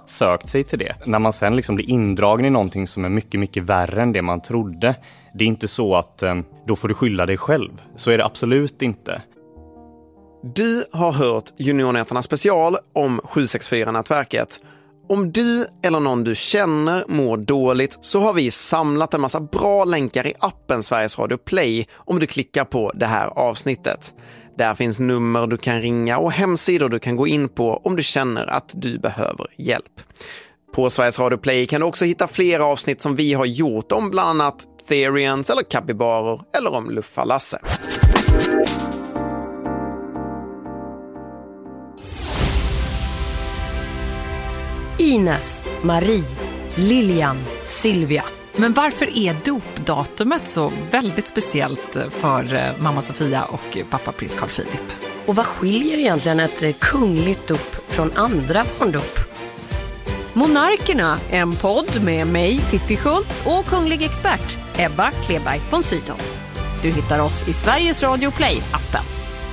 sökt sig till det. När man sen liksom blir indragen i någonting som är mycket, mycket värre än det man trodde. Det är inte så att då får du skylla dig själv. Så är det absolut inte. Du har hört Juniornätterna special om 764-nätverket. Om du eller någon du känner mår dåligt så har vi samlat en massa bra länkar i appen Sveriges Radio Play om du klickar på det här avsnittet. Där finns nummer du kan ringa och hemsidor du kan gå in på om du känner att du behöver hjälp. På Sveriges Radio Play kan du också hitta flera avsnitt som vi har gjort om bland annat Therians eller Capybarer eller om Luffa-Lasse. Ines, Marie, Lilian, Silvia. Men varför är dopdatumet så väldigt speciellt för mamma Sofia och pappa prins Carl Philip? Och vad skiljer egentligen ett kungligt dop från andra barndop? Monarkerna, en podd med mig, Titti Schultz, och kunglig expert Ebba Kleberg von Sydow. Du hittar oss i Sveriges Radio Play-appen.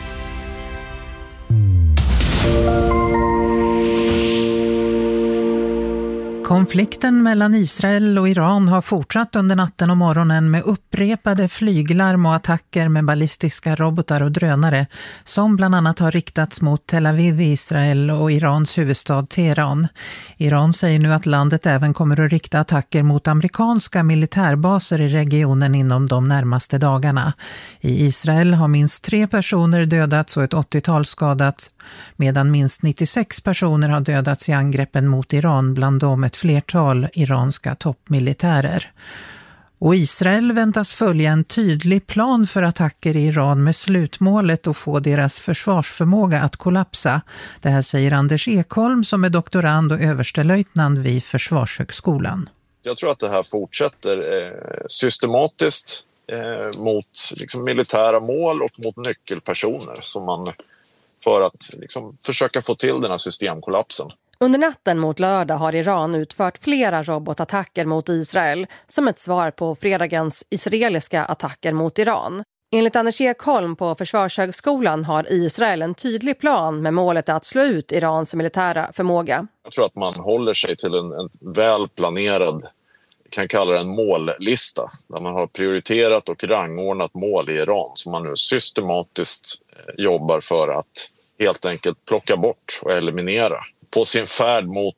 Konflikten mellan Israel och Iran har fortsatt under natten och morgonen med upprepade flyglarm och attacker med ballistiska robotar och drönare som bland annat har riktats mot Tel Aviv i Israel och Irans huvudstad Teheran. Iran säger nu att landet även kommer att rikta attacker mot amerikanska militärbaser i regionen inom de närmaste dagarna. I Israel har minst 3 personer dödats och ett 80-tal skadats, medan minst 96 personer har dödats i angreppen mot Iran, bland dem ett flertal iranska toppmilitärer. Och Israel väntas följa en tydlig plan för attacker i Iran med slutmålet att få deras försvarsförmåga att kollapsa. Det här säger Anders Ekholm som är doktorand och överstelöjtnant vid Försvarshögskolan. Jag tror att det här fortsätter systematiskt mot liksom militära mål och mot nyckelpersoner som man för att liksom försöka få till den här systemkollapsen. Under natten mot lördag har Iran utfört flera robotattacker mot Israel som ett svar på fredagens israeliska attacker mot Iran. Enligt Anders Ekholm på Försvarshögskolan har Israel en tydlig plan med målet att slå ut Irans militära förmåga. Jag tror att man håller sig till en välplanerad, kan kalla det en mållista, där man har prioriterat och rangordnat mål i Iran som man nu systematiskt jobbar för att helt enkelt plocka bort och eliminera. På sin färd mot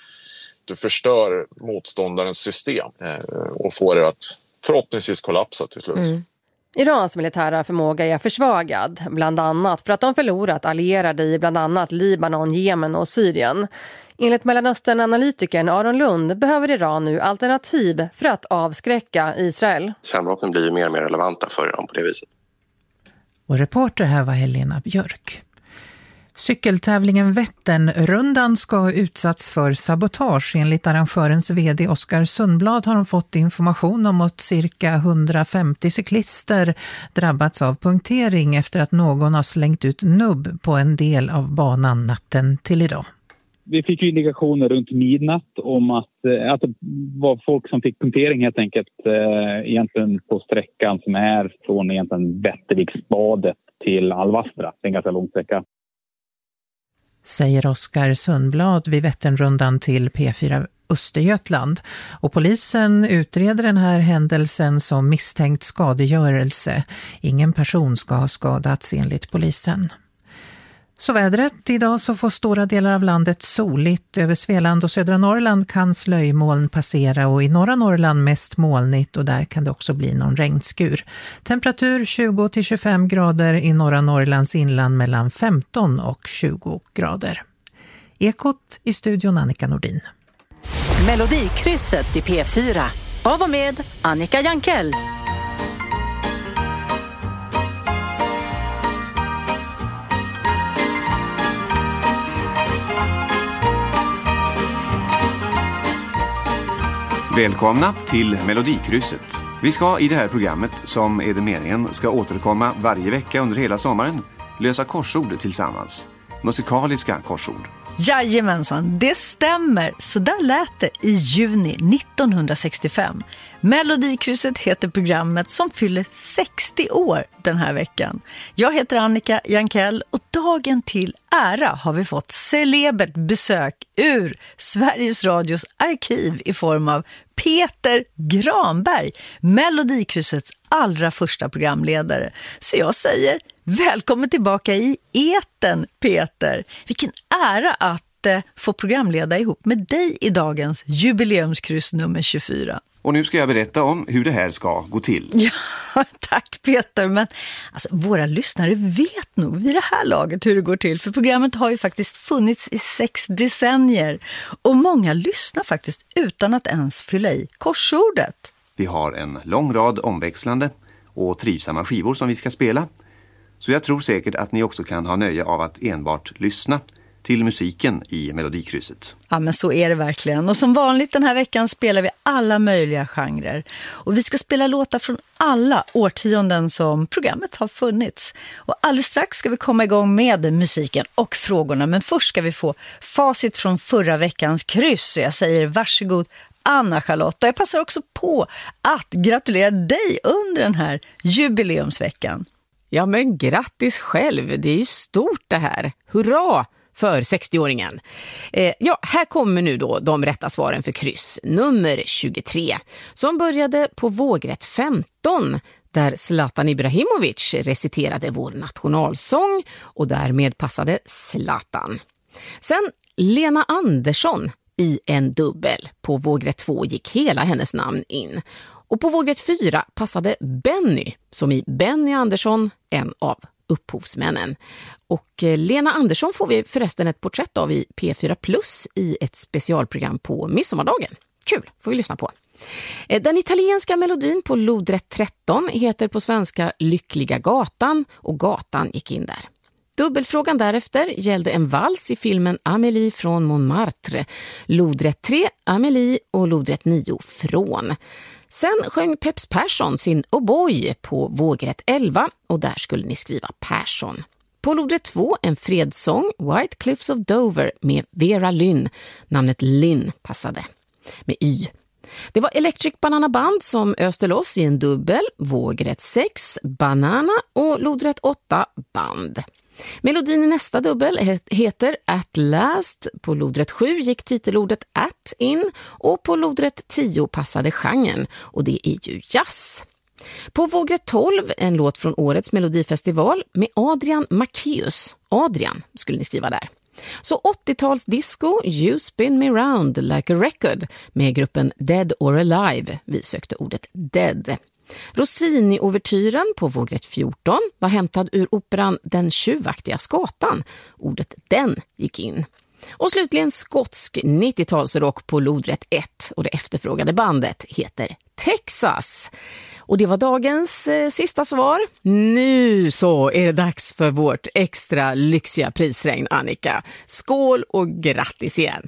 du förstör motståndarens system och får det att förhoppningsvis kollapsa till slut. Irans militära förmåga är försvagad, bland annat för att de förlorat allierade i bland annat Libanon, Jemen och Syrien. Enligt Mellanöstern-analytikern Aron Lund behöver Iran nu alternativ för att avskräcka Israel. Kärnvapen blir ju mer och mer relevanta för Iran på det viset. Och reporter här var Helena Björk. Cykeltävlingen Vätternrundan ska ha utsatts för sabotage. Enligt arrangörens vd Oskar Sundblad har de fått information om att cirka 150 cyklister drabbats av punktering efter att någon har slängt ut nubb på en del av banan natten till idag. Vi fick ju indikationer runt midnatt om att det var folk som fick punktering helt enkelt egentligen på sträckan som är från egentligen Vätterviksbadet till Alvastra. Det är en ganska lång sträcka. Säger Oskar Sundblad vid Vätternrundan till P4 Östergötland. Och polisen utreder den här händelsen som misstänkt skadegörelse. Ingen person ska ha skadats enligt polisen. Så vädret. Idag så får stora delar av landet soligt. Över Svealand och södra Norrland kan slöjmoln passera och i norra Norrland mest molnigt och där kan det också bli någon regnskur. Temperatur 20-25 grader, i norra Norrlands inland mellan 15 och 20 grader. Ekot i studion Annika Nordin. Melodikrysset i P4. Av och med Annika Jankell. Välkomna till Melodikrysset. Vi ska i det här programmet, som är det meningen ska återkomma varje vecka under hela sommaren, lösa korsord tillsammans. Musikaliska korsord. Jajamensan, det stämmer. Så där lät det i juni 1965. Melodikrysset heter programmet som fyller 60 år den här veckan. Jag heter Annika Jankell och dagen till ära har vi fått celebert besök ur Sveriges Radios arkiv i form av Peter Granberg, Melodikryssets allra första programledare. Så jag säger välkommen tillbaka i etern, Peter. Vilken ära att få programleda ihop med dig i dagens jubileumskryss nummer 24. Och nu ska jag berätta om hur det här ska gå till. Ja, tack Peter. Men alltså, våra lyssnare vet nog vid det här laget hur det går till. För programmet har ju faktiskt funnits i 6 decennier. Och många lyssnar faktiskt utan att ens fylla i korsordet. Vi har en lång rad omväxlande och trivsamma skivor som vi ska spela. Så jag tror säkert att ni också kan ha nöje av att enbart lyssna till musiken i Melodikrysset. Ja, men så är det verkligen. Och som vanligt den här veckan spelar vi alla möjliga genrer. Och vi ska spela låtar från alla årtionden som programmet har funnits. Och alldeles strax ska vi komma igång med musiken och frågorna. Men först ska vi få facit från förra veckans kryss. Så jag säger varsågod Anna-Charlotte. Och jag passar också på att gratulera dig under den här jubileumsveckan. Ja, men grattis själv. Det är ju stort det här. Hurra för 60-åringen. Ja, här kommer nu då de rätta svaren för kryss nummer 23 som började på vågrätt 15 där Zlatan Ibrahimovic reciterade vår nationalsång och därmed passade Zlatan. Sen Lena Andersson i en dubbel. På vågrätt 2 gick hela hennes namn in. Och på vågrätt 4 passade Benny, som i Benny Andersson, en av upphovsmännen. Och Lena Andersson får vi förresten ett porträtt av i P4 Plus i ett specialprogram på midsommardagen. Kul, får vi lyssna på. Den italienska melodin på lodrätt 13 heter på svenska Lyckliga gatan och gatan gick in där. Dubbelfrågan därefter gällde en vals i filmen Amélie från Montmartre. Lodrätt 3, Amélie och lodrätt 9 från. Sen sjöng Peps Persson sin Oh Boy på vågrätt 11 och där skulle ni skriva Persson. På lodrätt 2 en fredssång, White Cliffs of Dover med Vera Lynn. Namnet Lynn passade med Y. Det var Electric Banana Band som öste loss i en dubbel, vågrätt 6, Banana och lodrätt 8, Band. Melodin i nästa dubbel heter At Last. På lodrätt 7 gick titelordet At in och på lodrätt 10 passade genren och det är ju jazz. På vågrätt 12 en låt från årets Melodifestival med Adrian Macchius. Adrian skulle ni skriva där. Så 80-tals disco, You Spin Me Round Like a Record med gruppen Dead or Alive. Vi sökte ordet Dead. Rossini-overtyren på vågrätt 14 var hämtad ur operan Den tjuvaktiga skatan. Ordet den gick in. Och slutligen skotsk 90-talsrock på lodrätt 1 och det efterfrågade bandet heter Texas. Och det var dagens sista svar. Nu så är det dags för vårt extra lyxiga prisregn, Annika. Skål och grattis igen!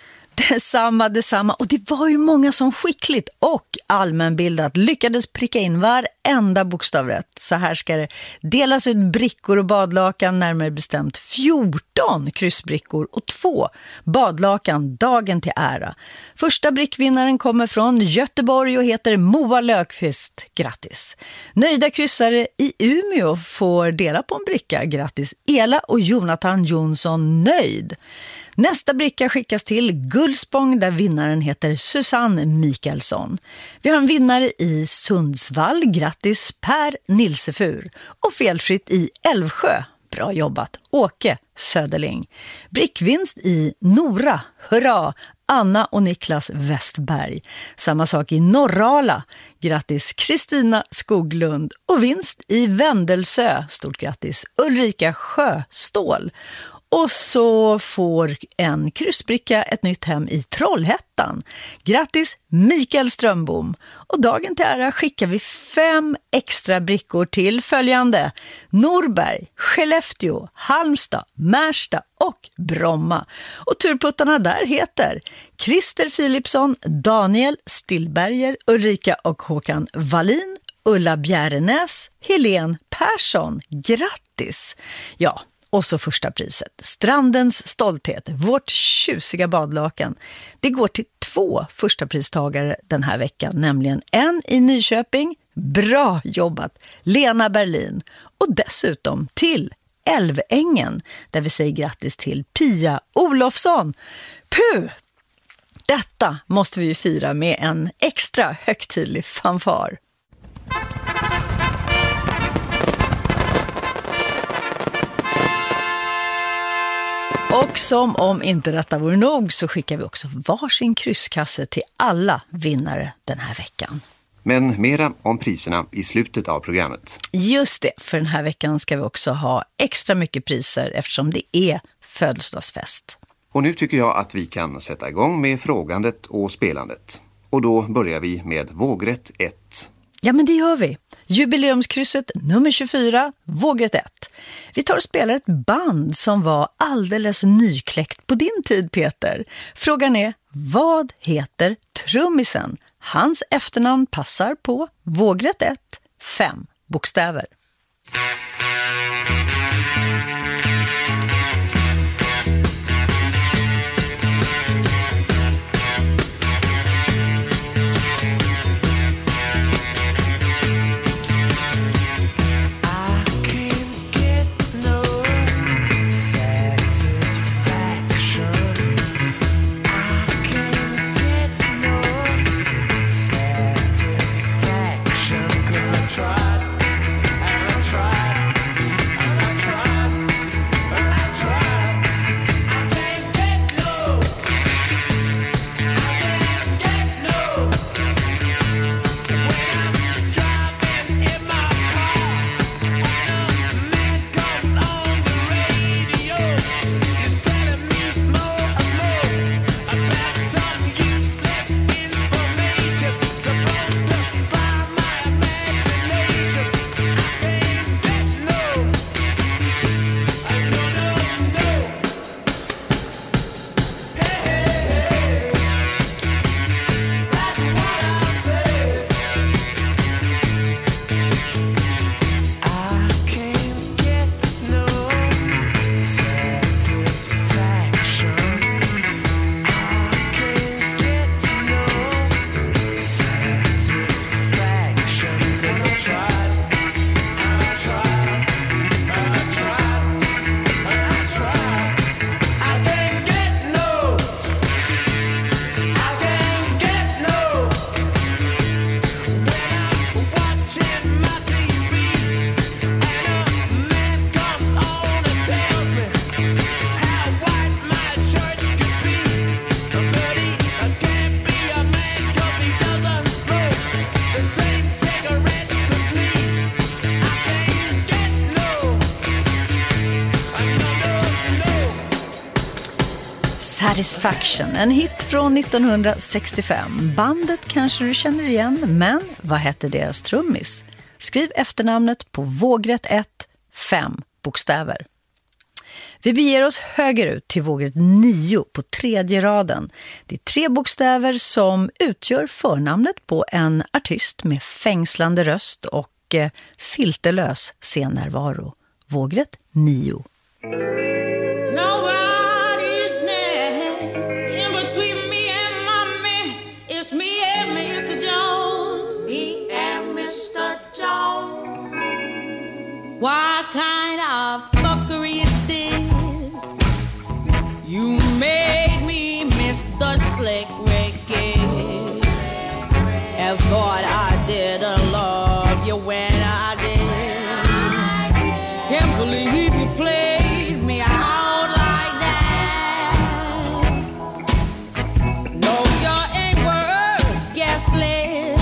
Detsamma. Och det var ju många som skickligt och allmänbildat lyckades pricka in varenda bokstav rätt. Så här ska det delas ut brickor och badlakan, närmare bestämt 14 kryssbrickor och 2 badlakan dagen till ära. Första brickvinnaren kommer från Göteborg och heter Moa Lökvist. Grattis! Nöjda kryssare i Umeå får dela på en bricka. Grattis Ela och Jonathan Jonsson nöjd. Nästa bricka skickas till Gullspång där vinnaren heter Susanne Mikaelsson. Vi har en vinnare i Sundsvall, grattis Per Nilsefur. Och felfritt i Älvsjö, bra jobbat, Åke Söderling. Brickvinst i Nora, hurra, Anna och Niklas Westberg. Samma sak i Norrala, grattis Kristina Skoglund. Och vinst i Vändelsö, stort grattis Ulrika Sjöstål. Och så får en kryssbricka ett nytt hem i Trollhättan. Grattis Mikael Strömbom. Och dagen till ära skickar vi 5 extra brickor till följande: Norberg, Skellefteå, Halmstad, Märsta och Bromma. Och turputtarna där heter Christer Philipsson, Daniel Stillberger, Ulrika och Håkan Wallin, Ulla Bjärnäs, Helene Persson. Grattis! Ja. Och så första priset, Strandens stolthet, vårt tjusiga badlakan. Det går till 2 första pristagare den här veckan, nämligen en i Nyköping, bra jobbat, Lena Berlin. Och dessutom till Älvängen, där vi säger grattis till Pia Olofsson. Puh! Detta måste vi ju fira med en extra högtidlig fanfar. Och som om inte detta vore nog så skickar vi också varsin krysskasse till alla vinnare den här veckan. Men mera om priserna i slutet av programmet. Just det, för den här veckan ska vi också ha extra mycket priser eftersom det är födelsedagsfest. Och nu tycker jag att vi kan sätta igång med frågandet och spelandet. Och då börjar vi med vågrätt 1. Ja, men det gör vi. Jubileumskrysset nummer 24, vågrätt 1. Vi tar och spelar ett band som var alldeles nykläckt på din tid, Peter. Frågan är, vad heter trummisen? Hans efternamn passar på vågrätt 1, 5 bokstäver. Satisfaction, en hit från 1965. Bandet kanske du känner igen, men vad hette deras trummis? Skriv efternamnet på vågrätt 1, 5 bokstäver. Vi beger oss högerut till vågrätt 9 på 3:e raden. Det är 3 bokstäver som utgör förnamnet på en artist med fängslande röst och filterlös scennärvaro. Vågrätt 9. What kind of fuckery is this? You made me miss the slick Ricky. And thought I didn't love you when I did. Can't believe you played me out like that. No, you ain't worth guessless.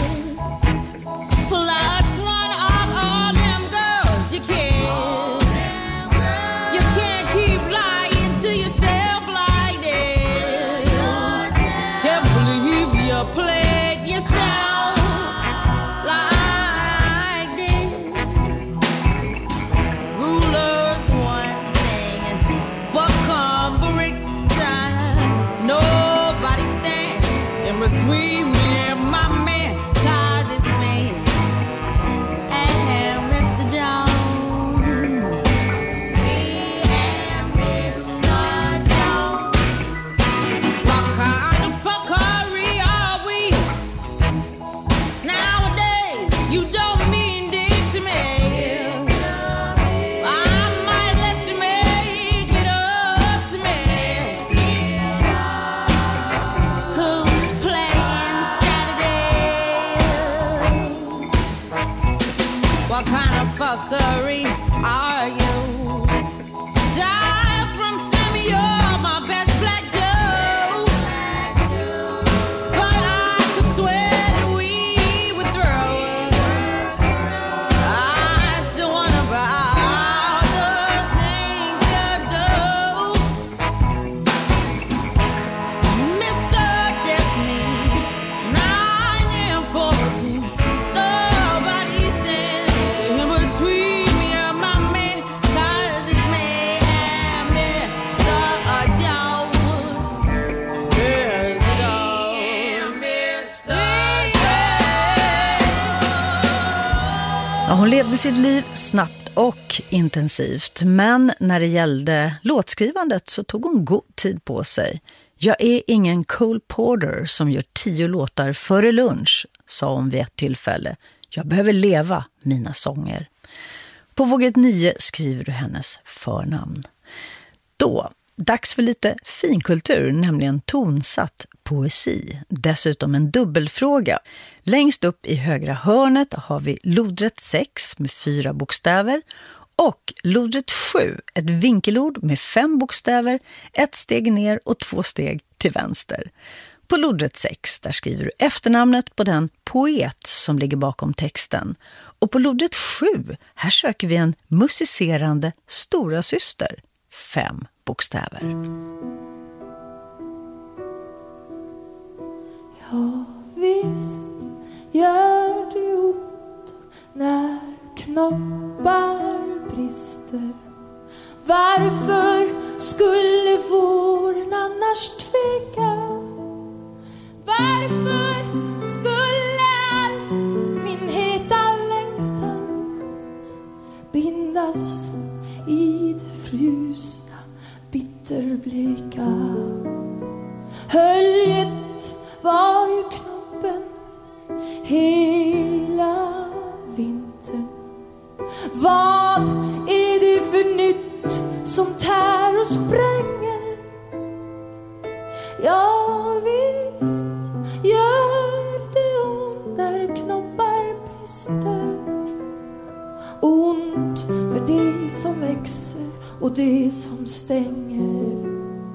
Plus one of all them girls you can't. You can't keep lying to yourself like this. Can't believe you played yourself like this. Rulers one thing, but Brixton, nobody stands in between me and my man, 'cause it's me and Mr. Jones. Me Curry, are you? Die from Sammy, you're my best black Joe. But I could swear that we would throw it. I still wanna about the things you do. Mr. Destiny, 9 and 14. Nobody's standing in between me and my man, 'cause it's me and Mr. Jones. Yes, Mr. Ja, hon levde sitt liv snabbt och intensivt, men när det gällde låtskrivandet så tog hon god tid på sig. Jag är ingen Cole Porter som gör 10 låtar före lunch, sa hon vid ett tillfälle. Jag behöver leva mina sånger. På vågrätt 9 skriver du hennes förnamn. Då, dags för lite finkultur, nämligen tonsatt poesi. Dessutom en dubbelfråga. Längst upp i högra hörnet har vi lodrätt 6 med 4 bokstäver och lodrätt 7, ett vinkelord med 5 bokstäver, 1 steg ner och 2 steg till vänster. På lodrätt 6 där skriver du efternamnet på den poet som ligger bakom texten. Och på lodrätt 7 här söker vi en musicerande stora syster. 5 bokstäver. Ja, visst gör det ont när knoppar brister. Varför skulle våren annars tveka? Varför skulle all min heta längtan bindas i det frusna, bitterbleka? Höljet var ju knoppen hela vintern. Vad är det för nytt som tär och spränger? Ja, visst gör det ont när knoppar brister. Ont för det som växer och det som stänger.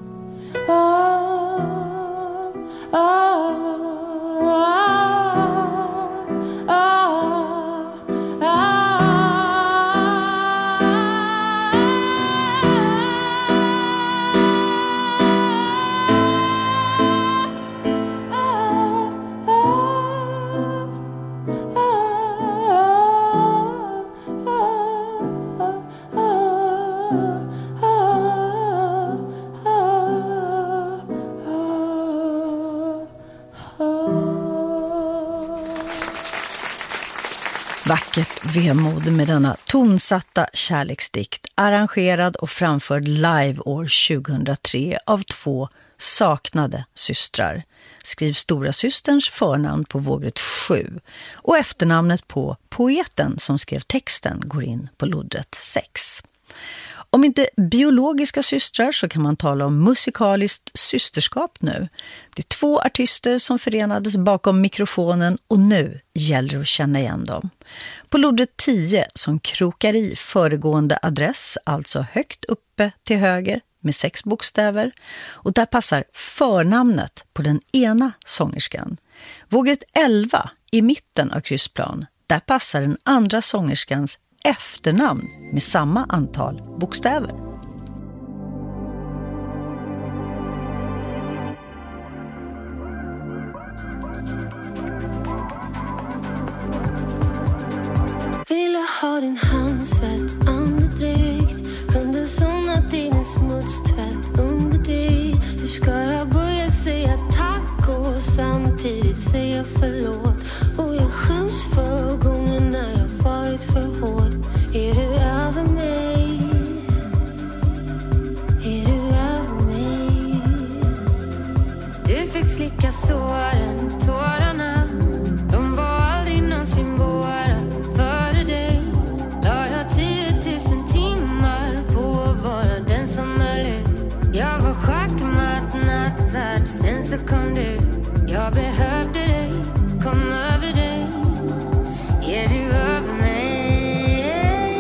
Vackert vemod med denna tonsatta kärleksdikt, arrangerad och framförd live år 2003 av 2 saknade systrar. Skriv stora systerns förnamn på vågrätt 7 och efternamnet på poeten som skrev texten går in på lodrätt 6. Om inte biologiska systrar så kan man tala om musikaliskt systerskap nu. Det är 2 artister som förenades bakom mikrofonen och nu gäller det att känna igen dem. På lodrätt 10 som krokar i föregående adress, alltså högt uppe till höger med 6 bokstäver. Och där passar förnamnet på den ena sångerskan. Vågrätt 11 i mitten av kryssplan, där passar den andra sångerskans efternamn med samma antal bokstäver. Ville ha din handsvett, andedräkt. Kunde somnat i din smutstvätt under dig. Hur ska jag börja säga tack och samtidigt säga förlåt? Och jag skäms för gången när jag varit för hård. Är du över mig? Är du över mig? Du fick slicka såren, tårarna. De var aldrig någonsin våra. Före dig la jag 10 000 timmar på att vara den som höll ut. Jag var schackmatt, nattsvart, sen så kom du. Jag behövde dig, kom över dig. Är du över mig?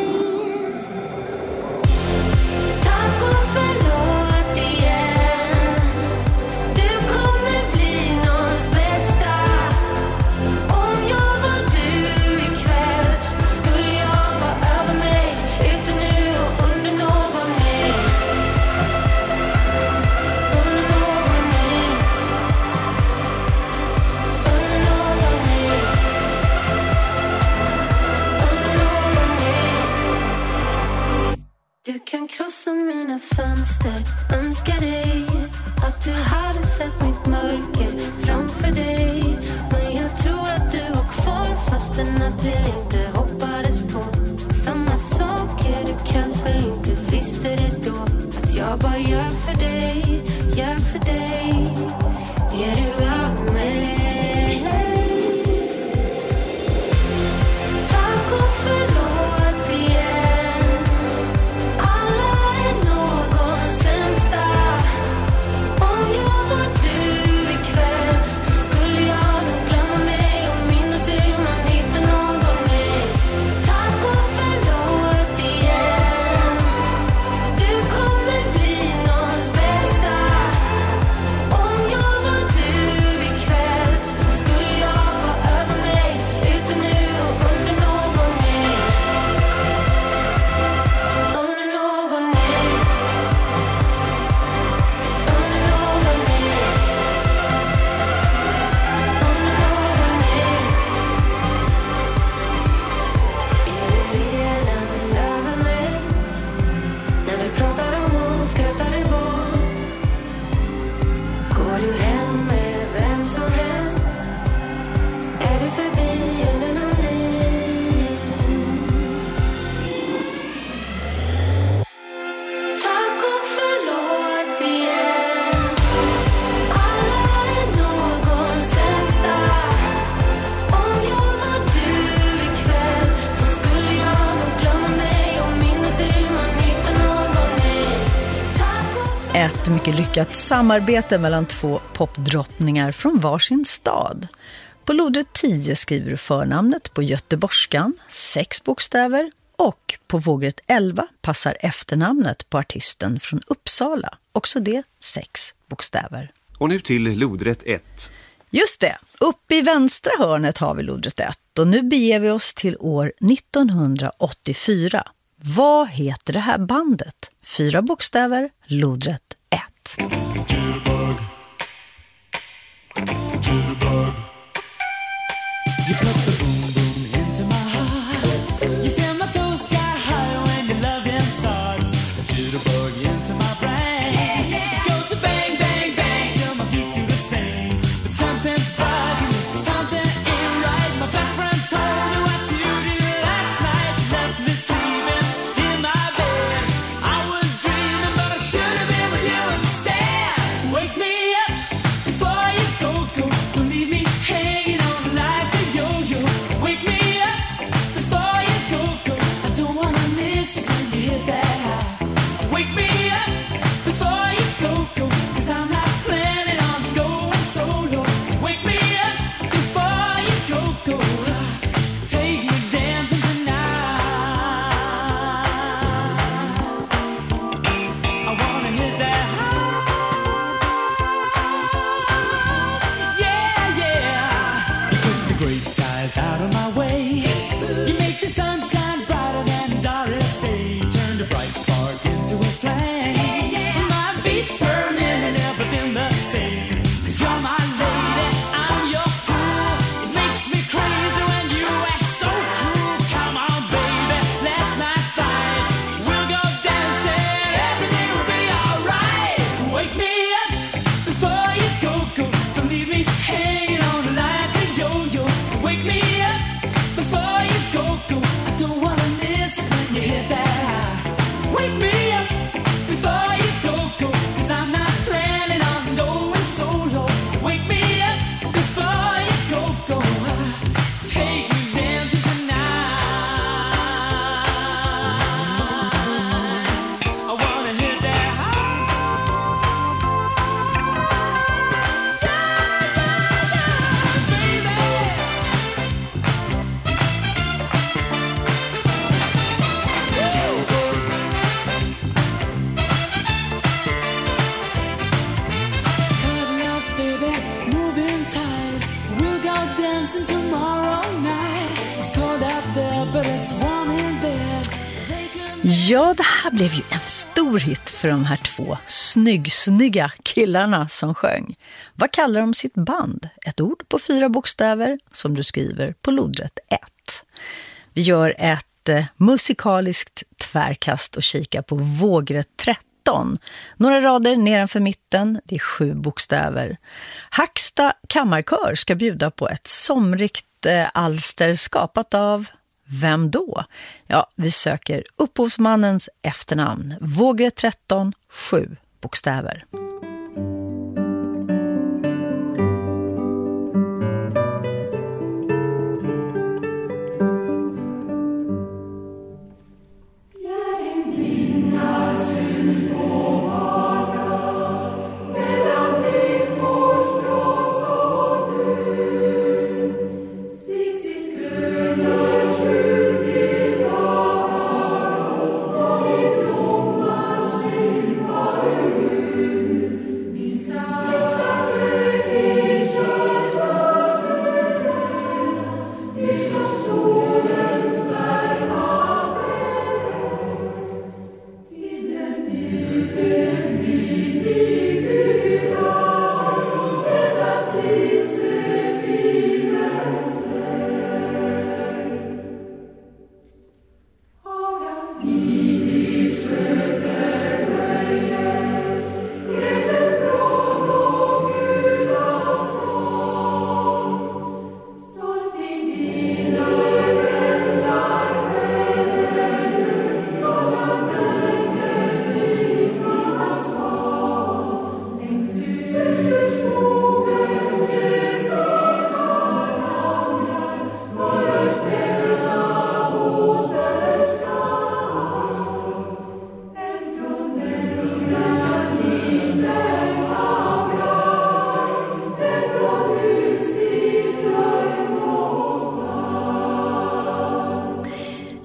mycket lyckat samarbete mellan två popdrottningar från varsin stad. På lodrätt 10 skriver du förnamnet på göteborgskan, 6 bokstäver, och på vågrätt 11 passar efternamnet på artisten från Uppsala, också det 6 bokstäver. Och nu till lodrätt 1. Just det, uppe i vänstra hörnet har vi lodrätt 1 och nu beger vi oss till år 1984. Vad heter det här bandet? 4 bokstäver, lodrätt 1. Ja, det här blev ju en stor hit för de här två snygga killarna som sjöng. Vad kallar de sitt band? Ett ord på 4 bokstäver som du skriver på lodrätt 1. Vi gör ett musikaliskt tvärkast och kikar på vågrätt 13. Några rader nedanför mitten, det är 7 bokstäver. Hacksta kammarkör ska bjuda på ett somrigt alster skapat av... Vem då? Ja, vi söker upphovsmannens efternamn. Vågrätt 13, 7 bokstäver. You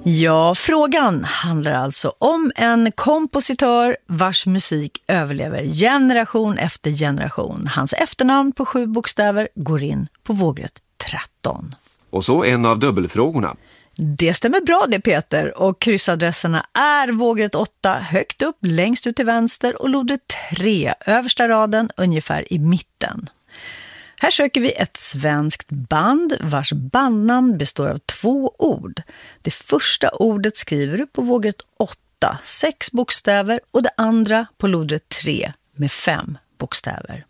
Ja, frågan handlar alltså om en kompositör vars musik överlever generation efter generation. Hans efternamn på 7 bokstäver går in på vågrätt 13. Och så en av dubbelfrågorna. Det stämmer bra det, Peter, och kryssadresserna är vågrätt 8 högt upp längst ut till vänster och lodrätt 3 översta raden ungefär i mitten. Här söker vi ett svenskt band vars bandnamn består av 2 ord. Det första ordet skriver du på vågrätt 8, 6 bokstäver, och det andra på lodrätt 3 med 5 bokstäver.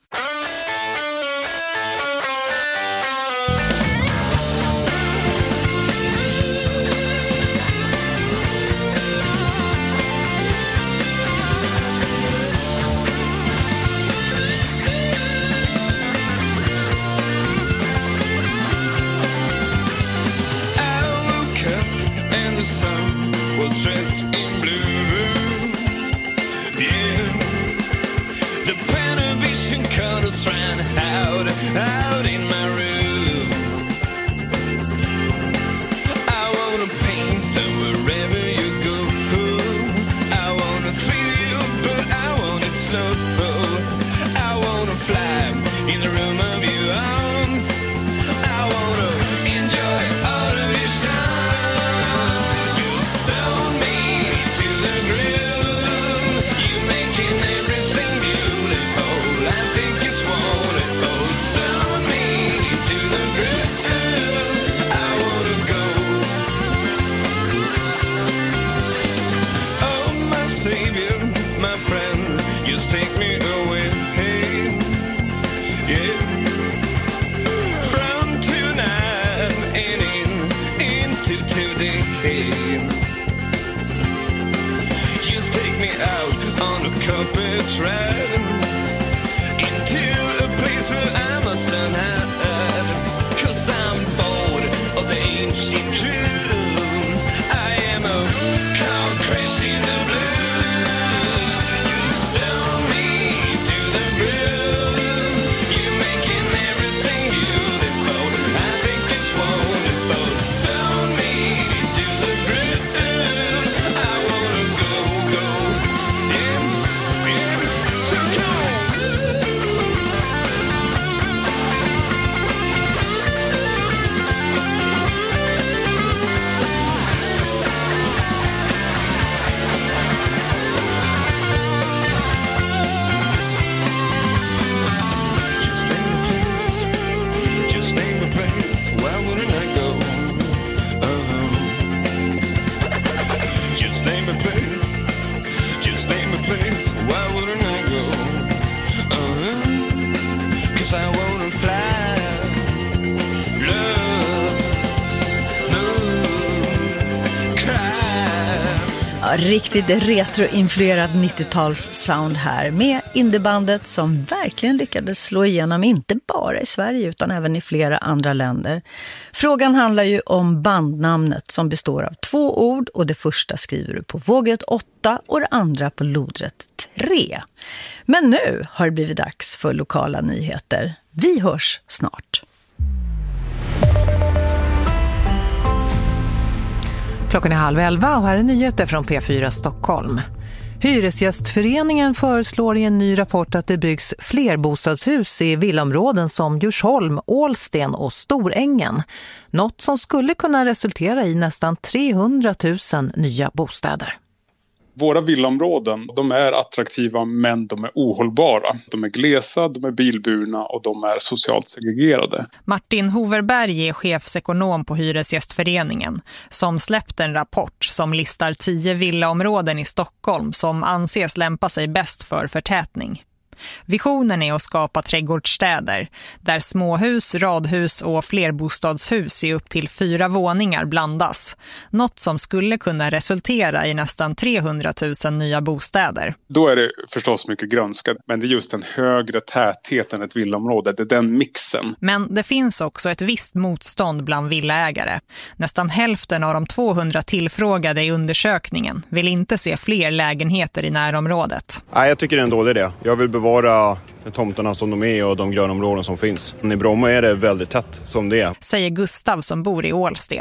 Was dressed in blue, yeah. The Panavision colors ran out in my room. I wanna paint them wherever you go. I wanna thrill, but I want it slow. I wanna fly in the room of your arms. I wanna enjoy all of your shine. Carpet ride into a place where I must hide, 'cause I'm bored of the ancient tune. I am a car crash in the blues. You stole me to the groove. You're making everything beautiful. I think it's wonderful. Stole me to the groove. I wanna go. Riktigt retroinfluerad 90-tals sound här med indiebandet som verkligen lyckades slå igenom inte bara i Sverige utan även i flera andra länder. Frågan handlar ju om bandnamnet som består av 2 ord och det första skriver du på vågrätt 8 och det andra på lodrätt 3. Men nu har det blivit dags för lokala nyheter. Vi hörs snart. Klockan är 10:30 och här är nyheter från P4 Stockholm. Hyresgästföreningen föreslår i en ny rapport att det byggs fler bostadshus i villaområden som Djursholm, Ålsten och Storängen. Något som skulle kunna resultera i nästan 300 000 nya bostäder. Våra villaområden, de är attraktiva men de är ohållbara. De är glesa, de är bilburna och de är socialt segregerade. Martin Hoverberg är chefsekonom på Hyresgästföreningen som släppt en rapport som listar 10 villaområden i Stockholm som anses lämpa sig bäst för förtätning. Visionen är att skapa trädgårdsstäder där småhus, radhus och flerbostadshus i upp till 4 våningar blandas. Något som skulle kunna resultera i nästan 300 000 nya bostäder. Då är det förstås mycket grönska, men det är just en högre täthet än ett villaområde. Det är den mixen. Men det finns också ett visst motstånd bland villaägare. Nästan hälften av de 200 tillfrågade i undersökningen vill inte se fler lägenheter i närområdet. Nej, jag tycker det är en dålig idé. Jag vill bevara tomterna som de är och de grönområden som finns. I Bromma är det väldigt tätt som det är. Säger Gustav som bor i Ålsten.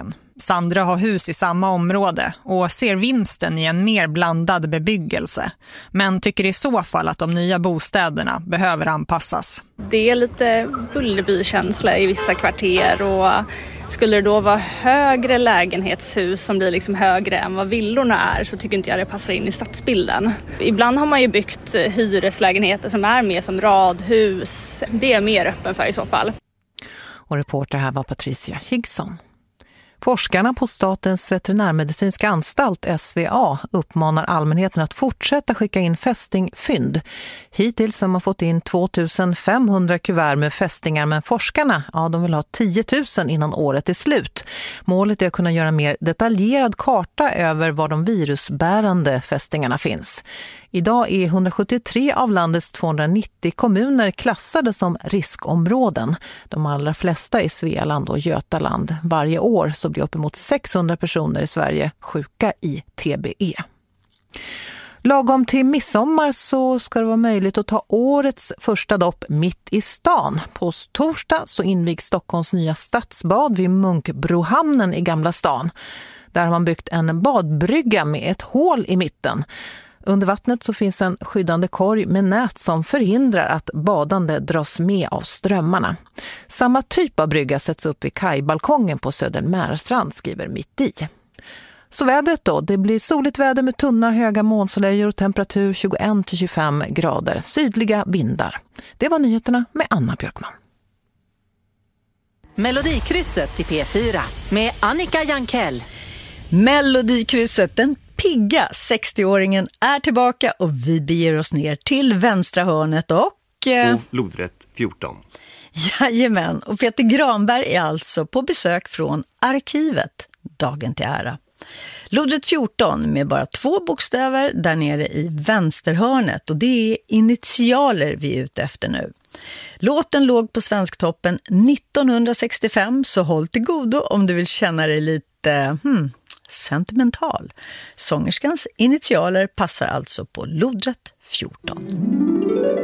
Sandra har hus i samma område och ser vinsten i en mer blandad bebyggelse. Men tycker i så fall att de nya bostäderna behöver anpassas. Det är lite Bullerby-känsla i vissa kvarter och skulle det då vara högre lägenhetshus som blir liksom högre än vad villorna är så tycker inte jag det passar in i stadsbilden. Ibland har man ju byggt hyreslägenheter som är mer som radhus. Det är mer öppen för i så fall. Och reporter här var Patricia Higson. Forskarna på Statens veterinärmedicinska anstalt SVA uppmanar allmänheten att fortsätta skicka in fästingfynd. Hittills har man fått in 2500 kuvert med fästingar, men forskarna de vill ha 10 000 innan året är slut. Målet är att kunna göra en mer detaljerad karta över var de virusbärande fästingarna finns. Idag är 173 av landets 290 kommuner klassade som riskområden. De allra flesta i Svealand och Götaland. Varje år så blir uppemot 600 personer i Sverige sjuka i TBE. Lagom till midsommar så ska det vara möjligt att ta årets första dopp mitt i stan. På torsdag så invigs Stockholms nya stadsbad vid Munkbrohamnen i Gamla stan. Där har man byggt en badbrygga med ett hål i mitten. Under vattnet så finns en skyddande korg med nät som förhindrar att badande dras med av strömmarna. Samma typ av brygga sätts upp vid kajbalkongen på Södermärstrand, skriver Mitt i. Så vädret då, det blir soligt väder med tunna höga molnslöjor och temperatur 21-25 grader, sydliga vindar. Det var nyheterna med Anna Björkman. Melodikrysset till P4 med Annika Jankell. Melodikrysset, den pigga 60-åringen är tillbaka och vi beger oss ner till vänstra hörnet och lodrätt 14. Jajamän, och Peter Granberg är alltså på besök från arkivet, dagen till ära. Lodrätt 14 med bara 2 bokstäver där nere i vänsterhörnet, och det är initialer vi är ute efter nu. Låten låg på Svensktoppen 1965, så håll till godo om du vill känna dig lite sentimental. Sångerskans initialer passar alltså på lodrätt 14.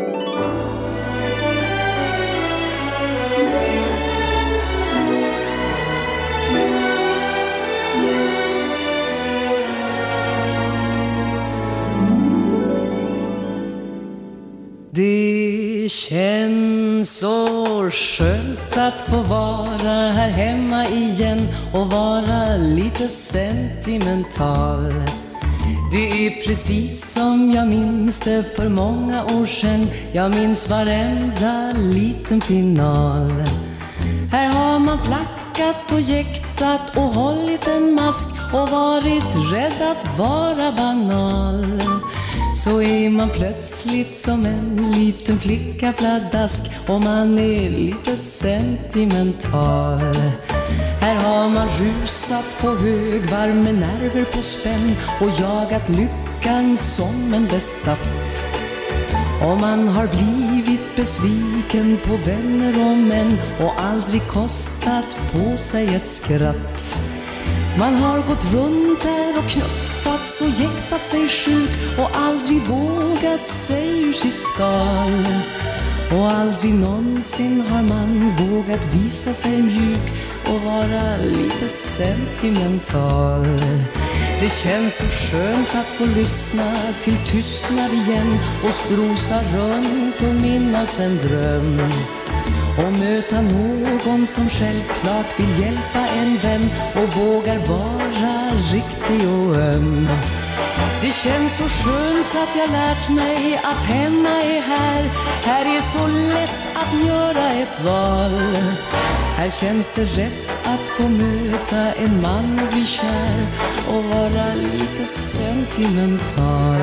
Det känns så skönt att få vara här hemma igen och vara lite sentimental. Det är precis som jag minns det för många år sedan. Jag minns varenda liten final. Här har man flackat och jäktat och hållit en mask och varit rädd att vara banal. Så är man plötsligt som en liten flicka pladask och man är lite sentimental. Här har man rusat på högvarv med nerver på spänn och jagat lyckan som en besatt. Och man har blivit besviken på vänner och män och aldrig kostat på sig ett skratt. Man har gått runt där och knuffats och jäktat sig sjuk och aldrig vågat sig ur sitt skal. Och aldrig någonsin har man vågat visa sig mjuk och vara lite sentimental. Det känns så skönt att få lyssna till tystnad igen och strosa runt och minnas en dröm. Och möta någon som självklart vill hjälpa en vän och vågar vara riktig och öm. Det känns så skönt att jag lärt mig att hemma är här. Här är så lätt att göra ett val. Här känns det rätt att få möta en man och bli kär och vara lite sentimental.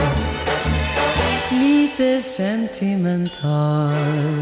Lite sentimental.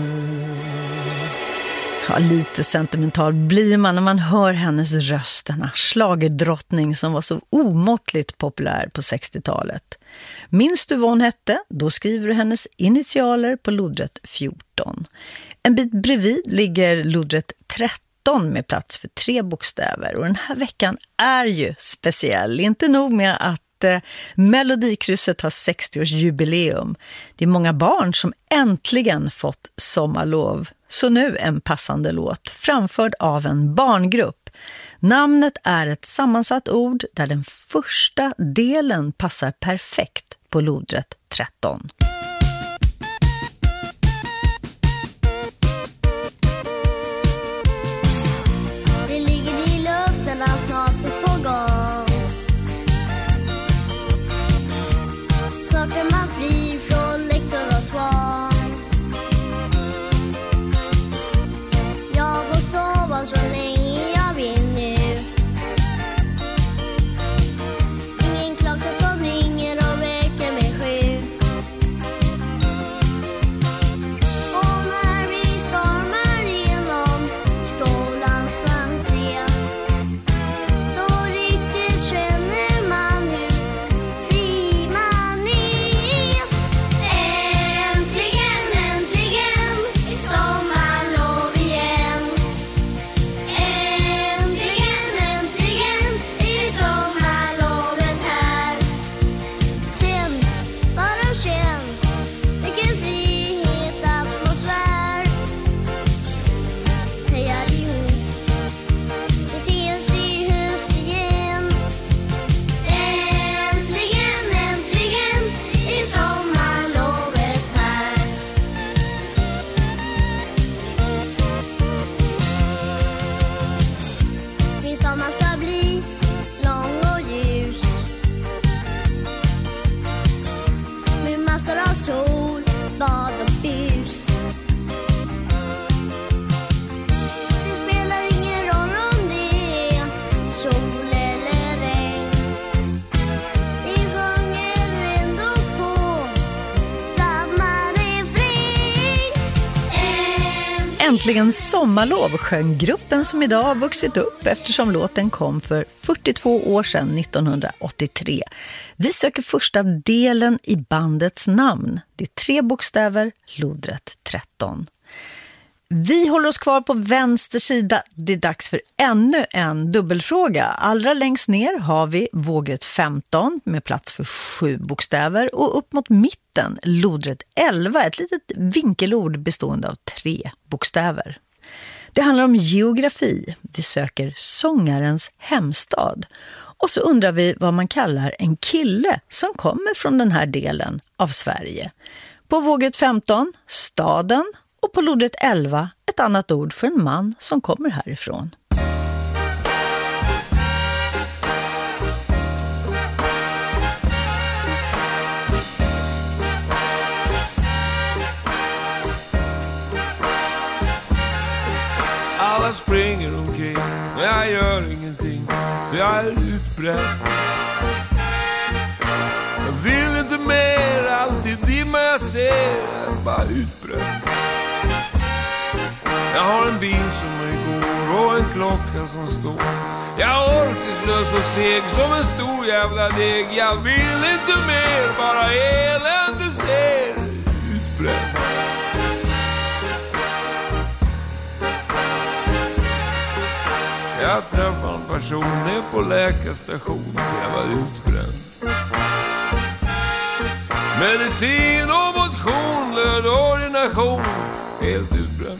Ja, lite sentimental blir man när man hör hennes röst, denna schlagerdrottning som var så omåttligt populär på 60-talet. Minns du vad hon hette? Då skriver du hennes initialer på lodrätt 14. En bit bredvid ligger lodrätt 13 med plats för 3 bokstäver. Och den här veckan är ju speciell. Inte nog med att Melodikrysset har 60-årsjubileum. Det är många barn som äntligen fått sommarlov. Så nu en passande låt framförd av en barngrupp. Namnet är ett sammansatt ord där den första delen passar perfekt på lodrätt 13. Det ligger i luften att något är på gång. Snart är man fri från lektor och tvång. Jag får sova så länge jag vill nu. Ingen klocka som ringer och väcker mig 7. Och när vi stormar igenom skolans entré, då riktigt känner man hur fri man är. Äntligen, äntligen är sommarlov igen. Äntligen, äntligen är sommarlovet här. Känn, bara känn, vilken frihet atmosfär. Hejar ihop, vi ses i höst igen. Äntligen, äntligen är sommarlovet här. Min sommar ska bli lång och ljus, med massor av sol, bad och bus. Det spelar ingen roll om det är sol eller regn. Vi sjunger ändå på samma refräng. Äntligen sommarlov sjöng gruppen som idag har vuxit upp eftersom låten kom för 42 år sedan, 1983. Vi söker första delen i bandets namn. Det är 3 bokstäver, lodrätt 13. Vi håller oss kvar på vänster sida. Det är dags för ännu en dubbelfråga. Allra längst ner har vi vågrätt 15 med plats för 7 bokstäver. Och upp mot mitten lodrätt 11, ett litet vinkelord bestående av 3 bokstäver. Det handlar om geografi. Vi söker sångarens hemstad. Och så undrar vi vad man kallar en kille som kommer från den här delen av Sverige. På vågrätt 15, staden. Och på lodrätt 11, ett annat ord för en man som kommer härifrån. Alla springer omkring, men jag gör ingenting, för jag är utbränd. Jag vill inte mer, alltid dimma jag ser, jag är bara utbränd. Jag har en bil som igår och en klocka som står. Jag är orkeslös och seg som en stor jävla deg. Jag vill inte mer, bara elände ser, utbränd. Jag träffade en person ner på läkarstationen, jag var utbränd. Medicin och motion, löd ordination, helt utbränd.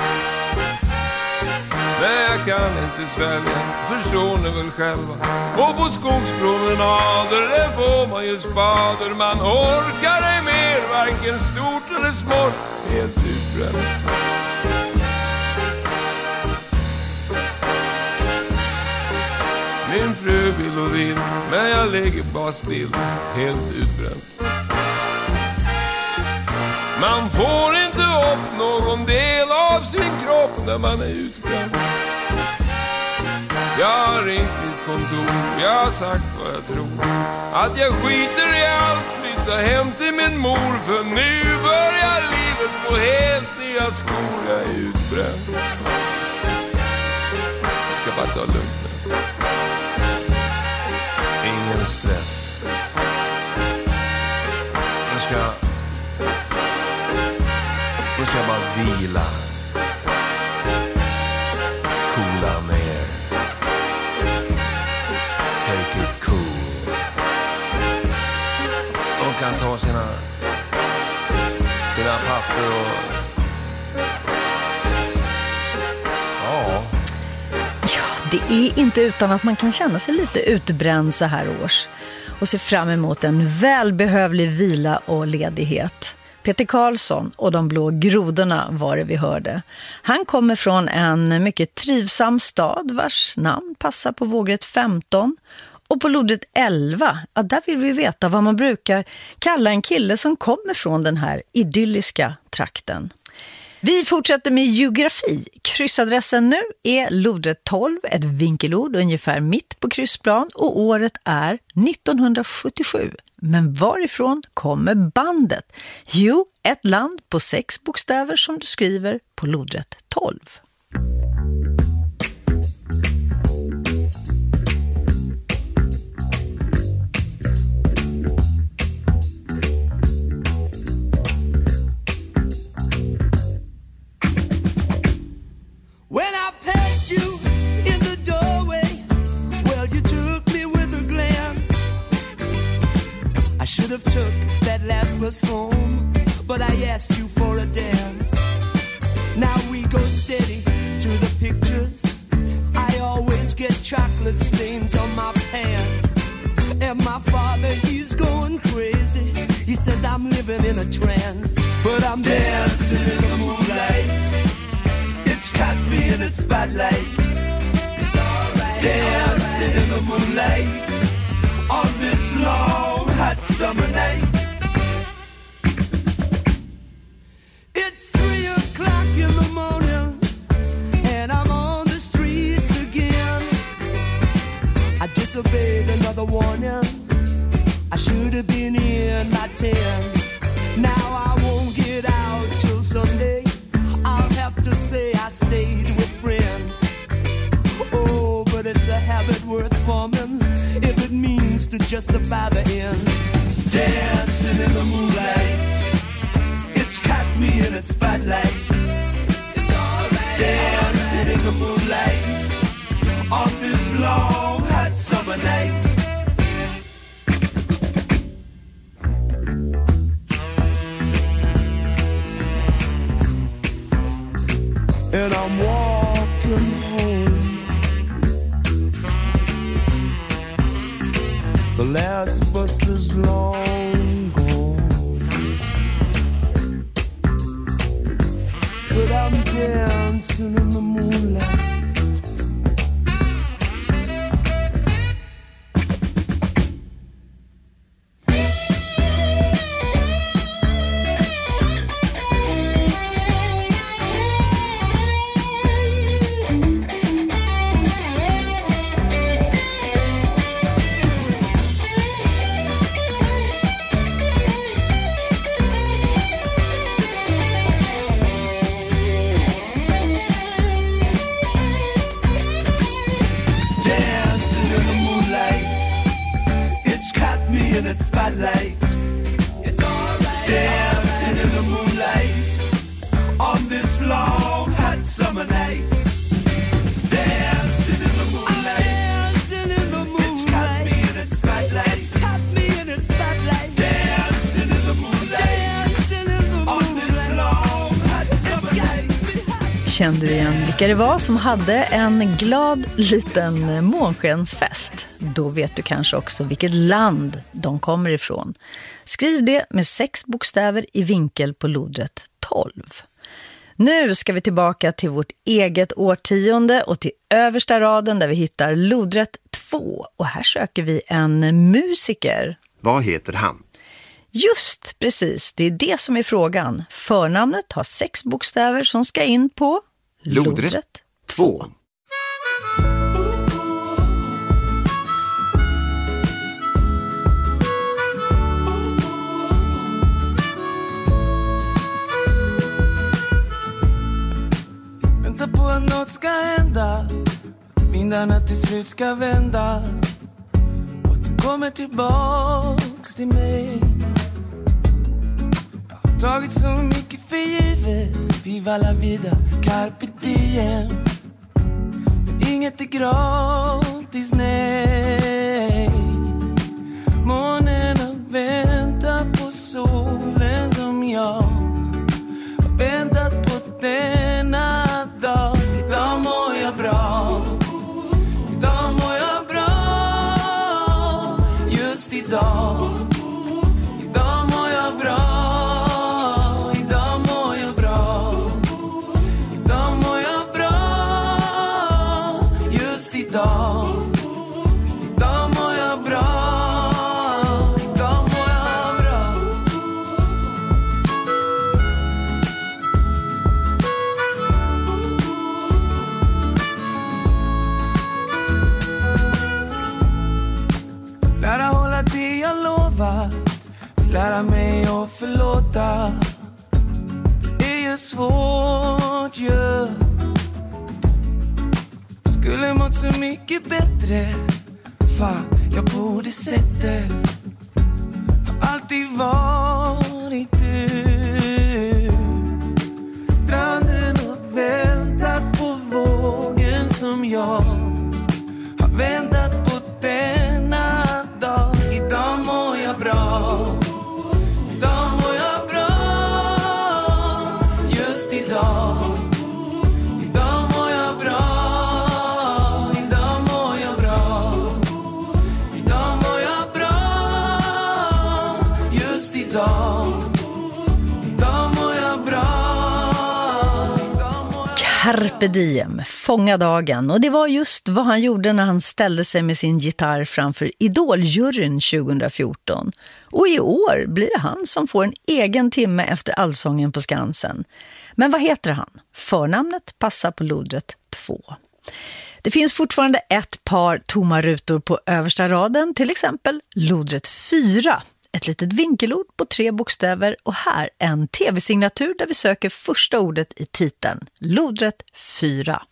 Men jag kan inte svälja, förstår ni väl själva. Och på skogspromenader, där får man ju spader. Man orkar ej mer, varken stort eller smått, helt utbränd. Min fru vill och vill, men jag ligger bara still, helt utbränd. Man får inte upp någon del av sin kropp när man är utbränd. Jag har ringt mitt kontor, jag har sagt vad jag tror. Att jag skiter i allt, flyttar hem till min mor. För nu börjar livet på helt nya skor, jag är utbränd. Jag ska bara ta lugnt nu. Ingen stress. Nu ska jag bara vila. Coola ner. Take it cool. De kan ta sina papper och... Ja. Ja, Det är inte utan att man kan känna sig lite utbränd så här års och se fram emot en välbehövlig vila och ledighet. Peter Karlsson och de blå grodorna var det vi hörde. Han kommer från en mycket trivsam stad vars namn passar på vågrätt 15. Och på lodrätt 11, där vill vi veta vad man brukar kalla en kille som kommer från den här idylliska trakten. Vi fortsätter med geografi. Kryssadressen nu är lodrätt 12, ett vinkelord ungefär mitt på kryssplan, och året är 1977. Men varifrån kommer bandet? Jo, ett land på 6 bokstäver som du skriver på lodrätt 12. When I passed you in the doorway, well, you took me with a glance. I should have took that last bus home, but I asked you for a dance. Now we go steady to the pictures. I always get chocolate stains on my pants. And my father, he's going crazy. He says I'm living in a trance, but I'm dancing in the moonlight. It's caught me in its spotlight. It's alright. Dancing in the moonlight on this long hot summer night. It's 3 o'clock in the morning and I'm on the streets again. I disobeyed another warning. I should have been in by 10. Now I won't get out till Sunday. I'll have to say I stayed with friends. Oh, but it's a habit worth forming if it means to justify the end. Dancing in the moonlight, it's caught me in its spotlight. It's alright. Dancing in the moonlight on this long hot summer night. And I'm walking home. The last bus is long gone, but I'm dancing in the moonlight. Spotlight. It's alright. Dancing in the moonlight on this long hot summer night. Dancing in the moonlight. Dancing in the moonlight. It's caught me in its spotlight. It's caught me in its spotlight. Dancing in the moonlight. Dancing in the moonlight on this long hot summer night. Kände du igen vilka det var som hade en glad liten månskensfest? Då vet du kanske också vilket land de kommer ifrån. Skriv det med 6 bokstäver i vinkel på lodrätt 12. Nu ska vi tillbaka till vårt eget årtionde och till översta raden där vi hittar lodrätt 2. Och här söker vi en musiker. Vad heter han? Just precis, det är det som är frågan. Förnamnet har 6 bokstäver som ska in på lodrätt 2. Vänta på att något ska hända, att vindarna till slut ska vända och att de kommer tillbaks till mig. Jag har tagit så mycket för givet, viva la vida, carpe diem. Men inget är gratis, nej. Månen har väntat på solen som jag har väntat på denna dag. Idag mår jag bra, svårt ju. Skulle mått så mycket bättre. Fan, jag borde sett det. Har alltid varit du. Stranden och väntat på vågen som jag har väntat på denna dag. Idag mår jag bra. Idag mår jag bra. Just idag. Idag mår jag bra. Idag mår jag bra. Idag mår jag bra. Just idag. Idag mår jag bra. Carpe diem, fånga dagen. Och det var just vad han gjorde när han ställde sig med sin gitarr framför Idoljuryn 2014. Och i år blir det han som får en egen timme efter Allsången på Skansen. Men vad heter han? Förnamnet passar på lodret 2. Det finns fortfarande ett par tomma rutor på översta raden, till exempel lodret 4. Ett litet vinkelord på 3 bokstäver och här en tv-signatur där vi söker första ordet i titeln. Lodret 4.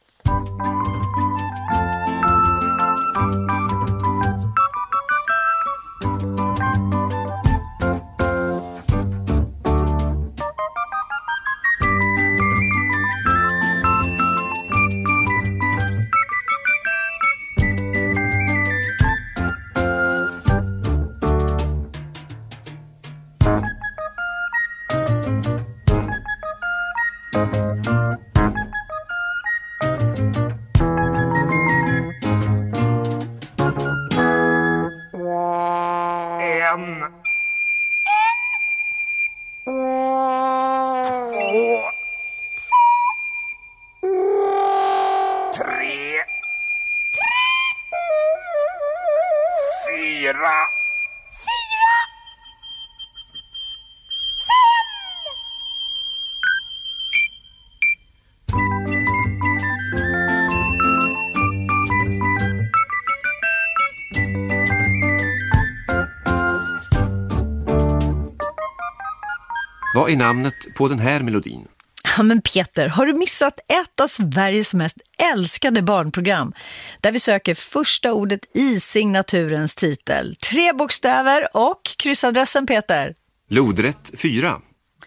Vad är namnet på den här melodin? Ja, men Peter, har du missat ett av Sveriges mest älskade barnprogram där vi söker första ordet i signaturens titel? 3 bokstäver och kryssadressen, Peter? Lodret 4.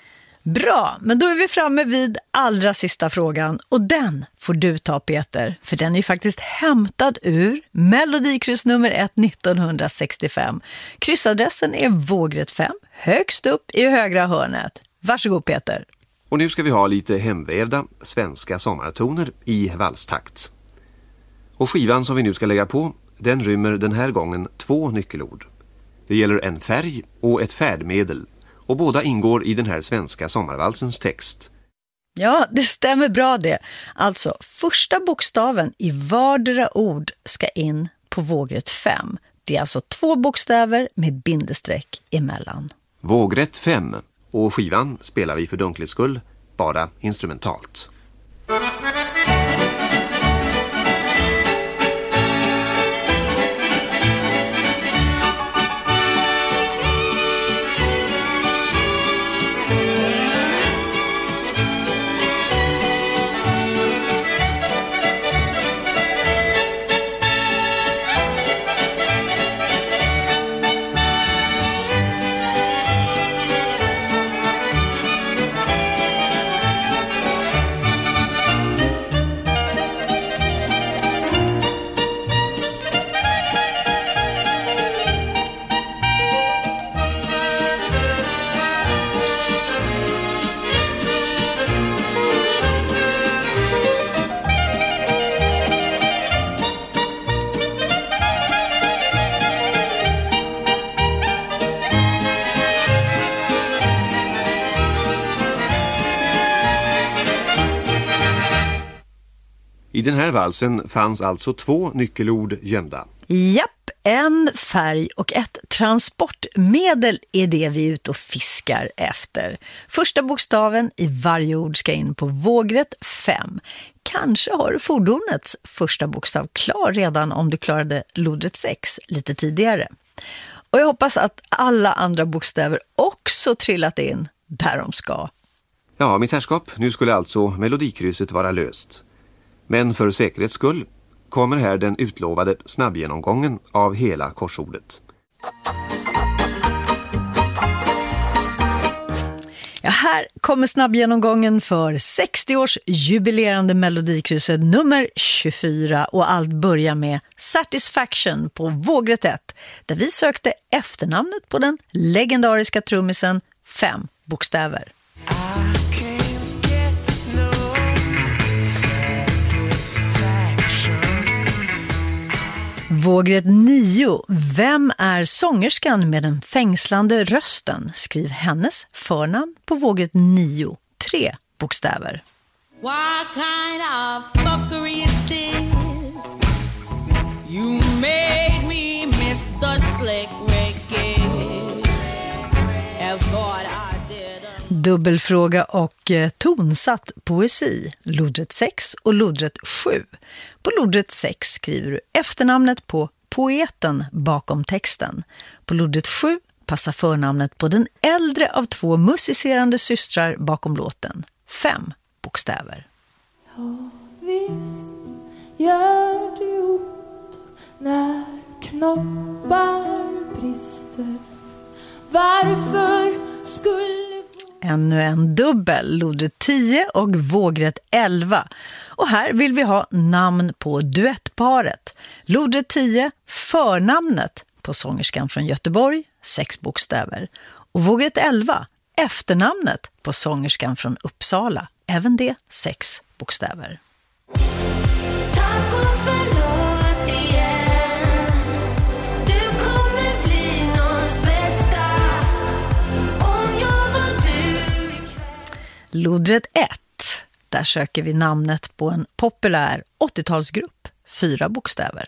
Bra, men då är vi framme vid allra sista frågan och den får du ta, Peter, för den är ju faktiskt hämtad ur Melodikryss nummer 1 1965. Kryssadressen är Vågret 5, högst upp i högra hörnet. Varsågod, Peter. Och nu ska vi ha lite hemvävda svenska sommartoner i valstakt. Och skivan som vi nu ska lägga på, den rymmer den här gången 2 nyckelord. Det gäller en färg och ett färdmedel. Och båda ingår i den här svenska sommarvalsens text. Ja, det stämmer bra det. Alltså, första bokstaven i vardera ord ska in på vågret 5. Det är alltså 2 bokstäver med bindestreck emellan. Vågret 5. Och skivan spelar vi för dunklets skull bara instrumentalt. I den här valsen fanns alltså 2 nyckelord gömda. Japp, en färg och ett transportmedel är det vi är ute och fiskar efter. Första bokstaven i varje ord ska in på vågret 5. Kanske har du fordonets första bokstav klar redan om du klarade lodret 6 lite tidigare. Och jag hoppas att alla andra bokstäver också trillat in där de ska. Ja, mitt herrskap, nu skulle alltså melodikrysset vara löst. Men för säkerhets skull kommer här den utlovade snabbgenomgången av hela korsordet. Ja, här kommer snabbgenomgången för 60 års jubilerande melodikrysset nummer 24 och allt börjar med Satisfaction på vågrätt 1 där vi sökte efternamnet på den legendariska trummisen 5 bokstäver. Vågrätt 9. Vem är sångerskan med den fängslande rösten? Skriv hennes förnamn på vågrätt 9. 3 bokstäver. What kind of fuckery is this? You made me miss the slick reggae. Have thought I didn't. Dubbelfråga och tonsatt poesi. Lodrätt 6 och lodrätt 7. På lodrätt 6 skriver du efternamnet på poeten bakom texten. På lodrätt 7 passar förnamnet på den äldre av 2 musicerande systrar bakom låten. 5 bokstäver. Ja, visst gör det ont när knoppar brister. Varför skulle... Ännu en dubbel, lodrätt 10 och vågrätt 11. Och här vill vi ha namn på duettparet. Lodrätt 10, förnamnet på sångerskan från Göteborg, 6 bokstäver. Och vågrätt 11, efternamnet på sångerskan från Uppsala, även det 6 bokstäver. Lodrätt 1. Där söker vi namnet på en populär 80-talsgrupp. 4 bokstäver.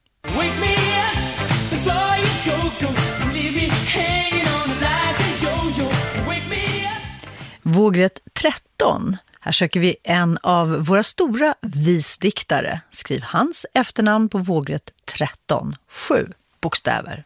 Vågrätt 13. Här söker vi en av våra stora visdiktare. Skriv hans efternamn på vågrätt 13. 7 bokstäver.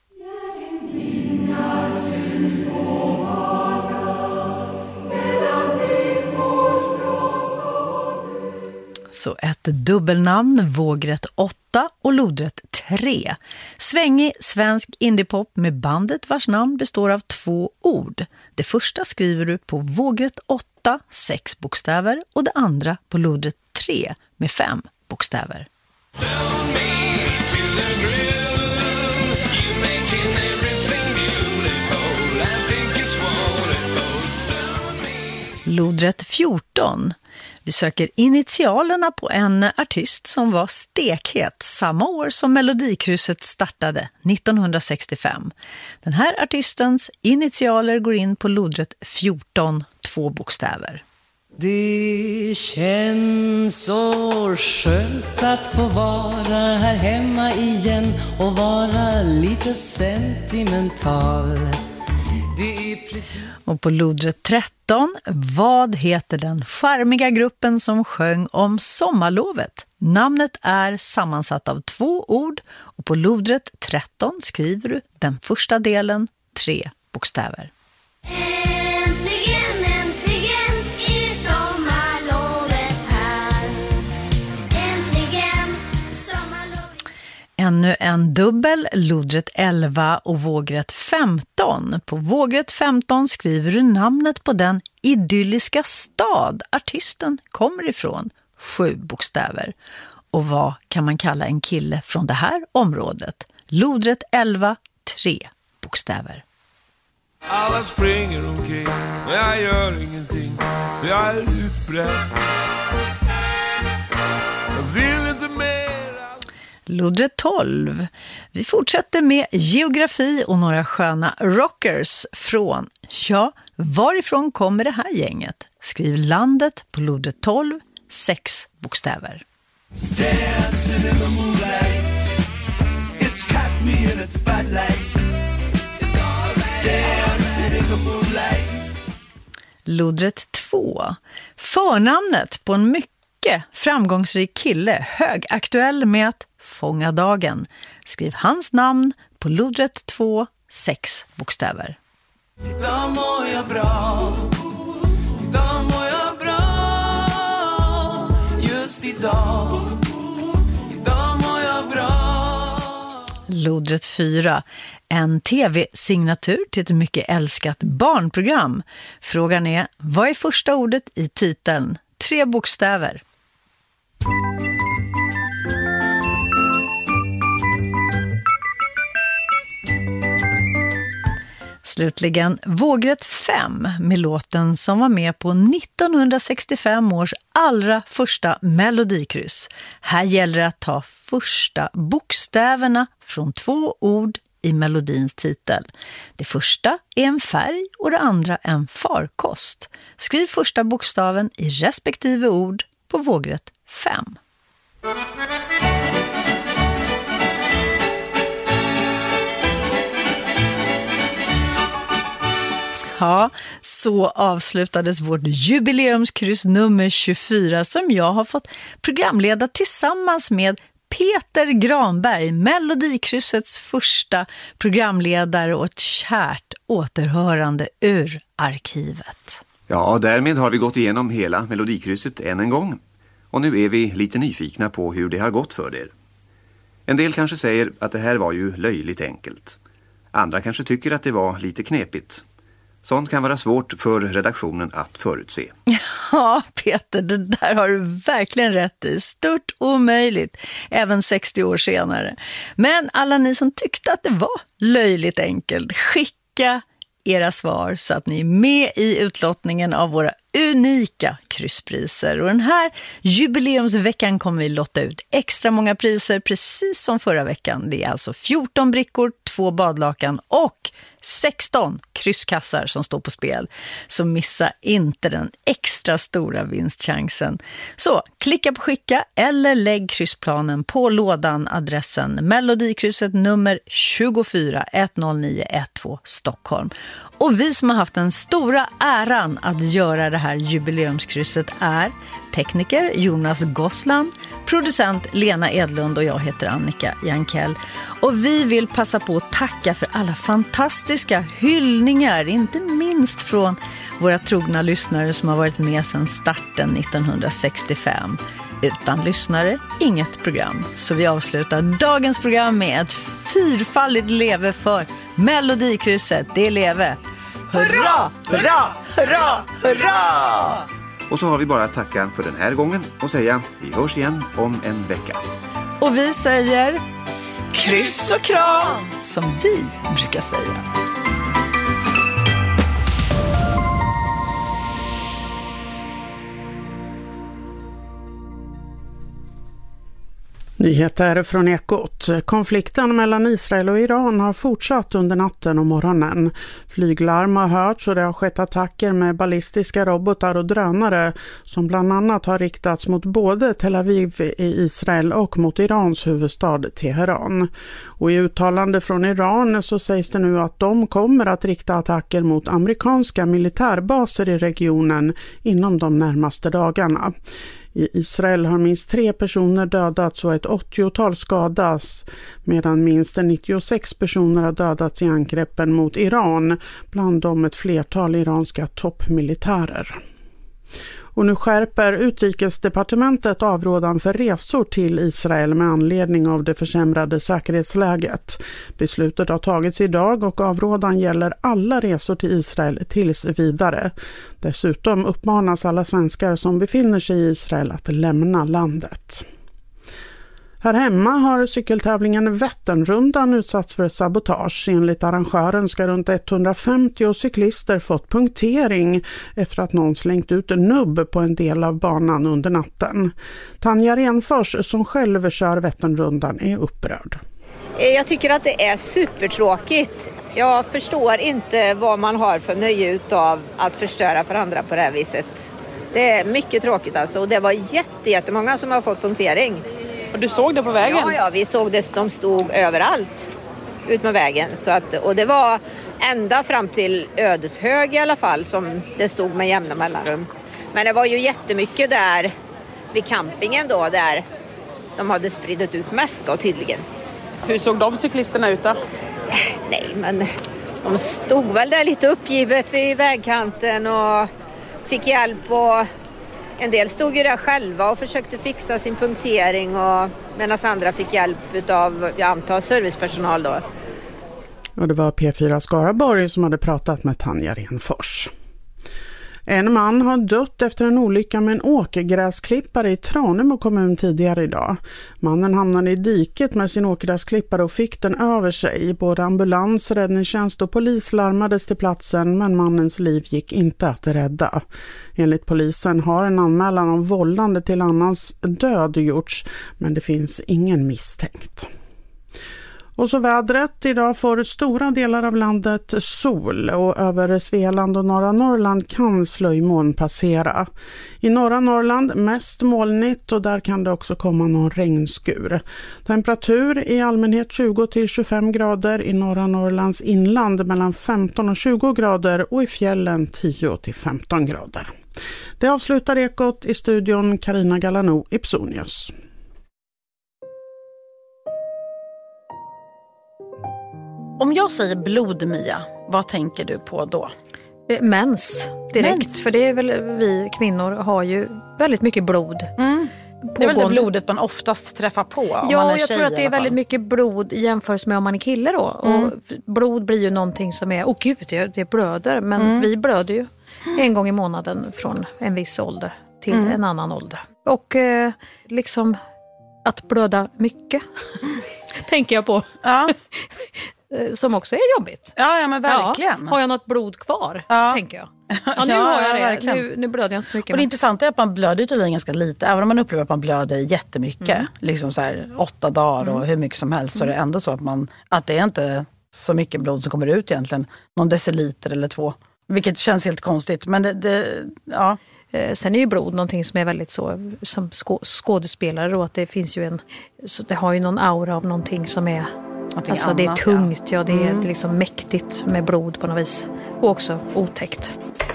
Så ett dubbelnamn, vågrätt 8 och lodrätt 3. Svängig svensk indiepop med bandet vars namn består av 2 ord. Det första skriver du på vågrätt 8, 6 bokstäver och det andra på lodrätt 3 med 5 bokstäver. Lodrätt 14. Vi söker initialerna på en artist som var stekhet samma år som melodikrysset startade, 1965. Den här artistens initialer går in på lodrätt 14, 2 bokstäver. Det känns så skönt att få vara här hemma igen och vara lite sentimental. Och på lodrätt 13, vad heter den charmiga gruppen som sjöng om sommarlovet? Namnet är sammansatt av 2 ord och på lodrätt 13 skriver du den första delen, 3 bokstäver. Äntligen, äntligen är sommarlovet här. Äntligen sommarlovet. Ännu en dubbel, lodrätt 11 och vågrätt 15. På vågrätt 15 skriver du namnet på den idylliska stad artisten kommer ifrån, 7 bokstäver. Och vad kan man kalla en kille från det här området? Lodrätt 11, 3 bokstäver. Alla springer omkring, men jag gör ingenting, för jag är utbredd. Jag vill inte mer. Lodrätt 12. Vi fortsätter med geografi och några sköna rockers från, ja, varifrån kommer det här gänget? Skriv landet på lodrätt 12, 6 bokstäver. Dancing in the moonlight, it's caught me in its spotlight. It's all right. Dancing in the moonlight. Lodrätt 2. Förnamnet på en mycket framgångsrik kille, högaktuell med att fånga dagen. Skriv hans namn på lodrätt 2, 6 bokstäver. Idag mår jag bra. Idag idag mår jag bra. Lodrätt 4. En tv-signatur till ett mycket älskat barnprogram. Frågan är, vad är första ordet i titeln? 3 bokstäver. Slutligen vågrätt 5 med låten som var med på 1965 års allra första melodikryss. Här gäller det att ta första bokstäverna från 2 ord i melodins titel. Det första är en färg och det andra en farkost. Skriv första bokstaven i respektive ord på vågrätt 5. Ja, så avslutades vårt jubileumskryss nummer 24 som jag har fått programleda tillsammans med Peter Granberg, Melodikryssets första programledare och ett kärt återhörande ur arkivet. Ja, därmed har vi gått igenom hela Melodikrysset än en gång. Och nu är vi lite nyfikna på hur det har gått för er. En del kanske säger att det här var ju löjligt enkelt. Andra kanske tycker att det var lite knepigt. Sånt kan vara svårt för redaktionen att förutse. Ja, Peter, det där har du verkligen rätt i. Stort omöjligt, även 60 år senare. Men alla ni som tyckte att det var löjligt enkelt, skicka era svar så att ni är med i utlottningen av våra unika krysspriser. Och den här jubileumsveckan kommer vi lotta ut extra många priser precis som förra veckan. Det är alltså 14 brickor, 2 badlakan och 16 krysskassar som står på spel. Så missa inte den extra stora vinstchansen. Så klicka på skicka eller lägg kryssplanen på lådan, adressen Melodikrysset nummer 24 10912 Stockholm. Och vi som har haft den stora äran att göra det här jubileumskrysset är tekniker Jonas Gossland, producent Lena Edlund och jag heter Annika Jankell. Och vi vill passa på att tacka för alla fantastiska hyllningar, inte minst från våra trogna lyssnare som har varit med sedan starten 1965. Utan lyssnare, inget program. Så vi avslutar dagens program med ett 4-falligt leve för Melodikrysset. Det är leve. Hurra, hurra, hurra, hurra! Och så har vi bara att tacka för den här gången och säga vi hörs igen om en vecka. Och vi säger kryss och kram, som vi brukar säga. Nyheter från Ekot. Konflikten mellan Israel och Iran har fortsatt under natten och morgonen. Flyglarm har hörts och det har skett attacker med ballistiska robotar och drönare som bland annat har riktats mot både Tel Aviv i Israel och mot Irans huvudstad Teheran. Och i uttalande från Iran så sägs det nu att de kommer att rikta attacker mot amerikanska militärbaser i regionen inom de närmaste dagarna. I Israel har minst 3 personer dödats och ett 80-tal skadas, medan minst 96 personer har dödats i angreppen mot Iran, bland dem ett flertal iranska toppmilitärer. Och nu skärper Utrikesdepartementet avrådan för resor till Israel med anledning av det försämrade säkerhetsläget. Beslutet har tagits idag och avrådan gäller alla resor till Israel tills vidare. Dessutom uppmanas alla svenskar som befinner sig i Israel att lämna landet. Här hemma har cykeltävlingen Vätternrundan utsatts för sabotage. Enligt arrangören ska runt 150 cyklister fått punktering efter att någon slängt ut en nubb på en del av banan under natten. Tanja Renfors, som själv kör Vätternrundan, är upprörd. Jag tycker att det är supertråkigt. Jag förstår inte vad man har för nöje utav att förstöra för andra på det här viset. Det är mycket tråkigt alltså, och det var jättemånga som har fått punktering. Och du såg det på vägen? Ja, vi såg det. De stod överallt ut med vägen. Så att, och det var ända fram till Ödeshög i alla fall som det stod med jämna mellanrum. Men det var ju jättemycket där vid campingen då, där de hade spridit ut mest då tydligen. Hur såg de cyklisterna ut då? Nej, men de stod väl där lite uppgivet vid vägkanten och fick hjälp och En del stod ju där själva och försökte fixa sin punktering medan andra fick hjälp av, jag antar, servicepersonal då. Och det var P4 Skaraborg som hade pratat med Tanja Renfors. En man har dött efter en olycka med en åkergräsklippare i Tranemo kommun tidigare idag. Mannen hamnade i diket med sin åkergräsklippare och fick den över sig. Både ambulans, räddningstjänst och polis larmades till platsen, men mannens liv gick inte att rädda. Enligt polisen har en anmälan om vållande till annans död gjorts, men det finns ingen misstänkt. Och så vädret. Idag får stora delar av landet sol och över Svealand och norra Norrland kan slöjmoln passera. I norra Norrland mest molnigt och där kan det också komma någon regnskur. Temperatur i allmänhet 20-25 grader, i norra Norrlands inland mellan 15 och 20 grader och i fjällen 10-15 grader. Det avslutar Ekot. I studion Carina Galano, Ipsonius. Om jag säger blod, Mia, vad tänker du på då? Mens direkt, mens. För det är väl vi kvinnor har ju väldigt mycket blod. Det är väl det blodet man oftast träffar på. Ja, jag tror att det är väldigt mycket blod jämfört med om man är kille då. Och blod blir ju någonting som är, gud, det blöder. Men vi blöder ju en gång i månaden från en viss ålder till en annan ålder. Och liksom att blöda mycket tänker jag på. Ja. Som också är jobbigt. Ja men verkligen. Ja, har jag något blod kvar, tänker jag. Ja, nu har jag det. Nu blöder jag inte så mycket. Och det intressanta är att man blöder tydligen ganska lite. Även om man upplever att man blöder jättemycket. Liksom så här 8 dagar och hur mycket som helst. Så är det ändå så att det är inte så mycket blod som kommer ut egentligen. Någon deciliter eller 2. Vilket känns helt konstigt. Men ja. Sen är ju blod någonting som är väldigt så som skådespelare då, att det finns ju det har ju någon aura av någonting som är alltså annat, det är tungt, det är liksom mäktigt med blod på något vis. Och också otäckt.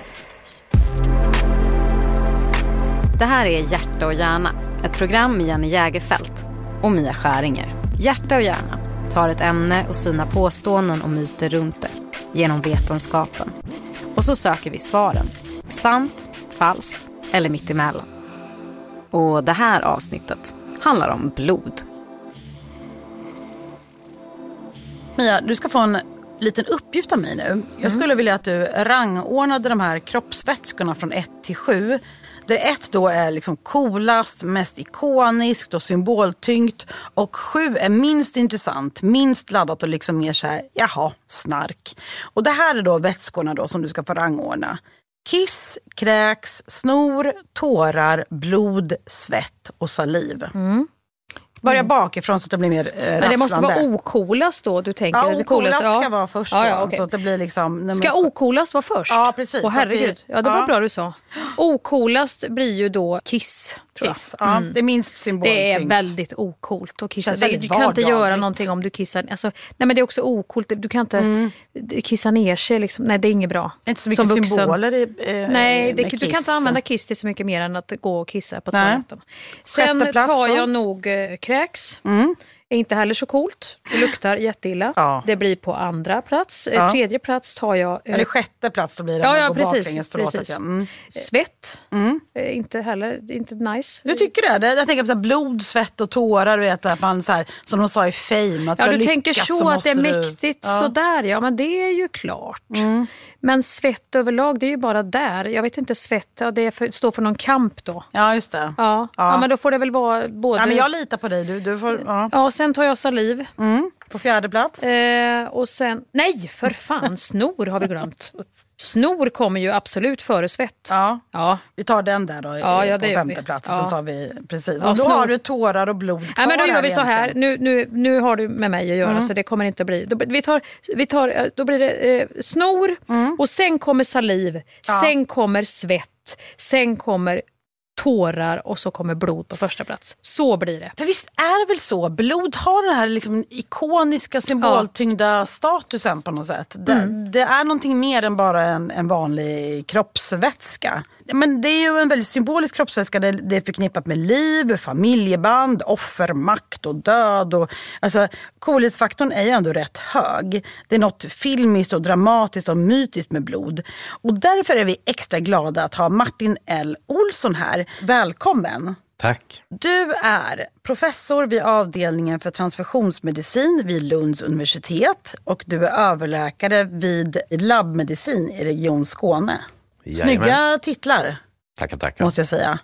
Det här är Hjärta och hjärna, ett program med Jenny Jägerfelt och Mia Skäringer. Hjärta och hjärna tar ett ämne och sina påståenden och myter runt det genom vetenskapen. Och så söker vi svaren. Sant, falskt eller mittemellan. Och det här avsnittet handlar om blod. Mia, du ska få en liten uppgift av mig nu. Jag skulle vilja att du rangordnade de här kroppsvätskorna från 1 till 7. Där 1 då är liksom coolast, mest ikoniskt och symboltyngt. Och 7 är minst intressant, minst laddat och liksom mer så här, jaha, snark. Och det här är då vätskorna då som du ska få rangordna. Kiss, kräks, snor, tårar, blod, svett och saliv. Börja bakifrån så att det blir mer rafflande. Men det måste vara ocoolast då, du tänker? Ja, ocoolast ska vara först då, okay. Så att det blir liksom... Ska ocoolast vara först? Ja, precis. Herregud, det var bra du sa. Ocoolast blir ju då Kiss, tror jag. Kiss, det är minst symboltyngt. Det är väldigt ocoolt att kissa. Du kan inte göra någonting om du kissar. Alltså, nej, men det är också ocoolt. Du kan inte kissa ner sig. Liksom. Nej, det är inget bra. Inte så mycket som symboler nej, du kan inte använda kiss till så mycket mer än att gå och kissa på toaletten. Sen tar jag nog kräks. Inte heller så coolt. Det luktar jätteilla. Ja. Det blir på andra plats. Tredje plats tar jag... Eller sjätte plats då blir det. Ja, precis. Svett. Inte heller, inte nice. Du tycker det? Jag tänker på så här blod, svett och tårar. Du vet, att man så här, som de sa i Fame. Att du tänker så att det är mäktigt sådär. Ja, men det är ju klart. Men svett överlag, det är ju bara där. Jag vet inte, svett, det står för någon kamp då. Ja, just det. Ja, men då får det väl vara både... Ja, men jag litar på dig. Du får... Ja, sen tar jag saliv. På 4:e plats. Och sen... Nej, för fan, snor har vi glömt. Snor kommer ju absolut före svett. Ja. Vi tar den där då på 5:e plats. Så tar vi precis. Och då har du tårar och blod kvar. Ja, men då gör vi så här. Nu har du med mig att göra så det kommer inte att bli. Då blir det snor och sen kommer saliv. Sen kommer svett. Sen kommer tårar och så kommer blod på första plats. Så blir det. För visst är det väl så? Blod har den här liksom ikoniska symboltyngda statusen på något sätt. Det är någonting mer än bara en vanlig kroppsvätska. Men det är ju en väldigt symbolisk kroppsvätska. Det är förknippat med liv, familjeband, offer, makt och död. Och, alltså, coolhetsfaktorn är ju ändå rätt hög. Det är något filmiskt och dramatiskt och mytiskt med blod. Och därför är vi extra glada att ha Martin L. Olsson här. Välkommen! Tack. Du är professor vid avdelningen för transfusionsmedicin vid Lunds universitet och du är överläkare vid labbmedicin i Region Skåne. Jajamän. Snygga titlar. Tackar. Måste jag säga.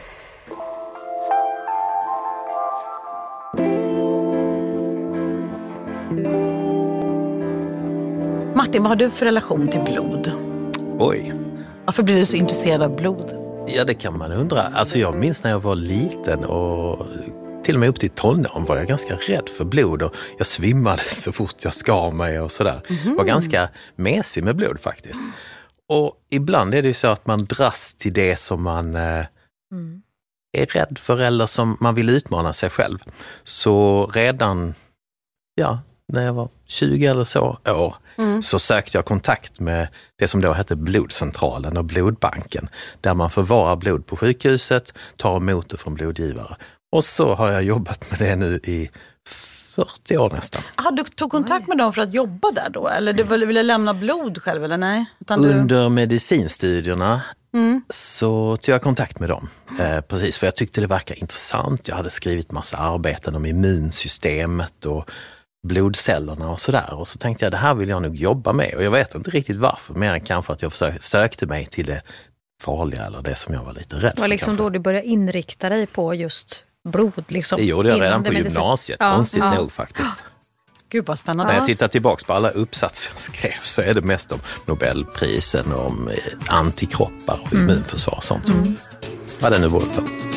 Martin, vad har du för relation till blod? Oj. Varför blir du så intresserad av blod? Ja, det kan man undra. Alltså jag minns när jag var liten och till och med upp till tonåren var jag ganska rädd för blod och jag svimmade så fort jag skar mig och sådär. Var ganska mesig med blod faktiskt. Och ibland är det ju så att man dras till det som man är rädd för eller som man vill utmana sig själv. Så redan när jag var 20 eller så år så sökte jag kontakt med det som då hette blodcentralen och blodbanken. Där man förvarar blod på sjukhuset, tar emot det från blodgivare. Och så har jag jobbat med det nu i 40 år nästan. Du tog kontakt med dem för att jobba där då? Eller du ville lämna blod själv eller nej? Under medicinstudierna så tog jag kontakt med dem. Precis, för jag tyckte det verkar intressant. Jag hade skrivit massa arbeten om immunsystemet och blodcellerna och sådär. Och så tänkte jag, det här vill jag nog jobba med. Och jag vet inte riktigt varför, mer än kanske att jag sökte mig till det farliga eller det som jag var lite rädd för. Det var liksom då du började inrikta dig på just blod. Liksom, det gjorde jag redan på gymnasiet, konstigt nog faktiskt. Gud vad spännande. När jag tittar tillbaka på alla uppsatser jag skrev så är det mest om Nobelprisen och om antikroppar och immunförsvar och sånt. Vad det nu borde på.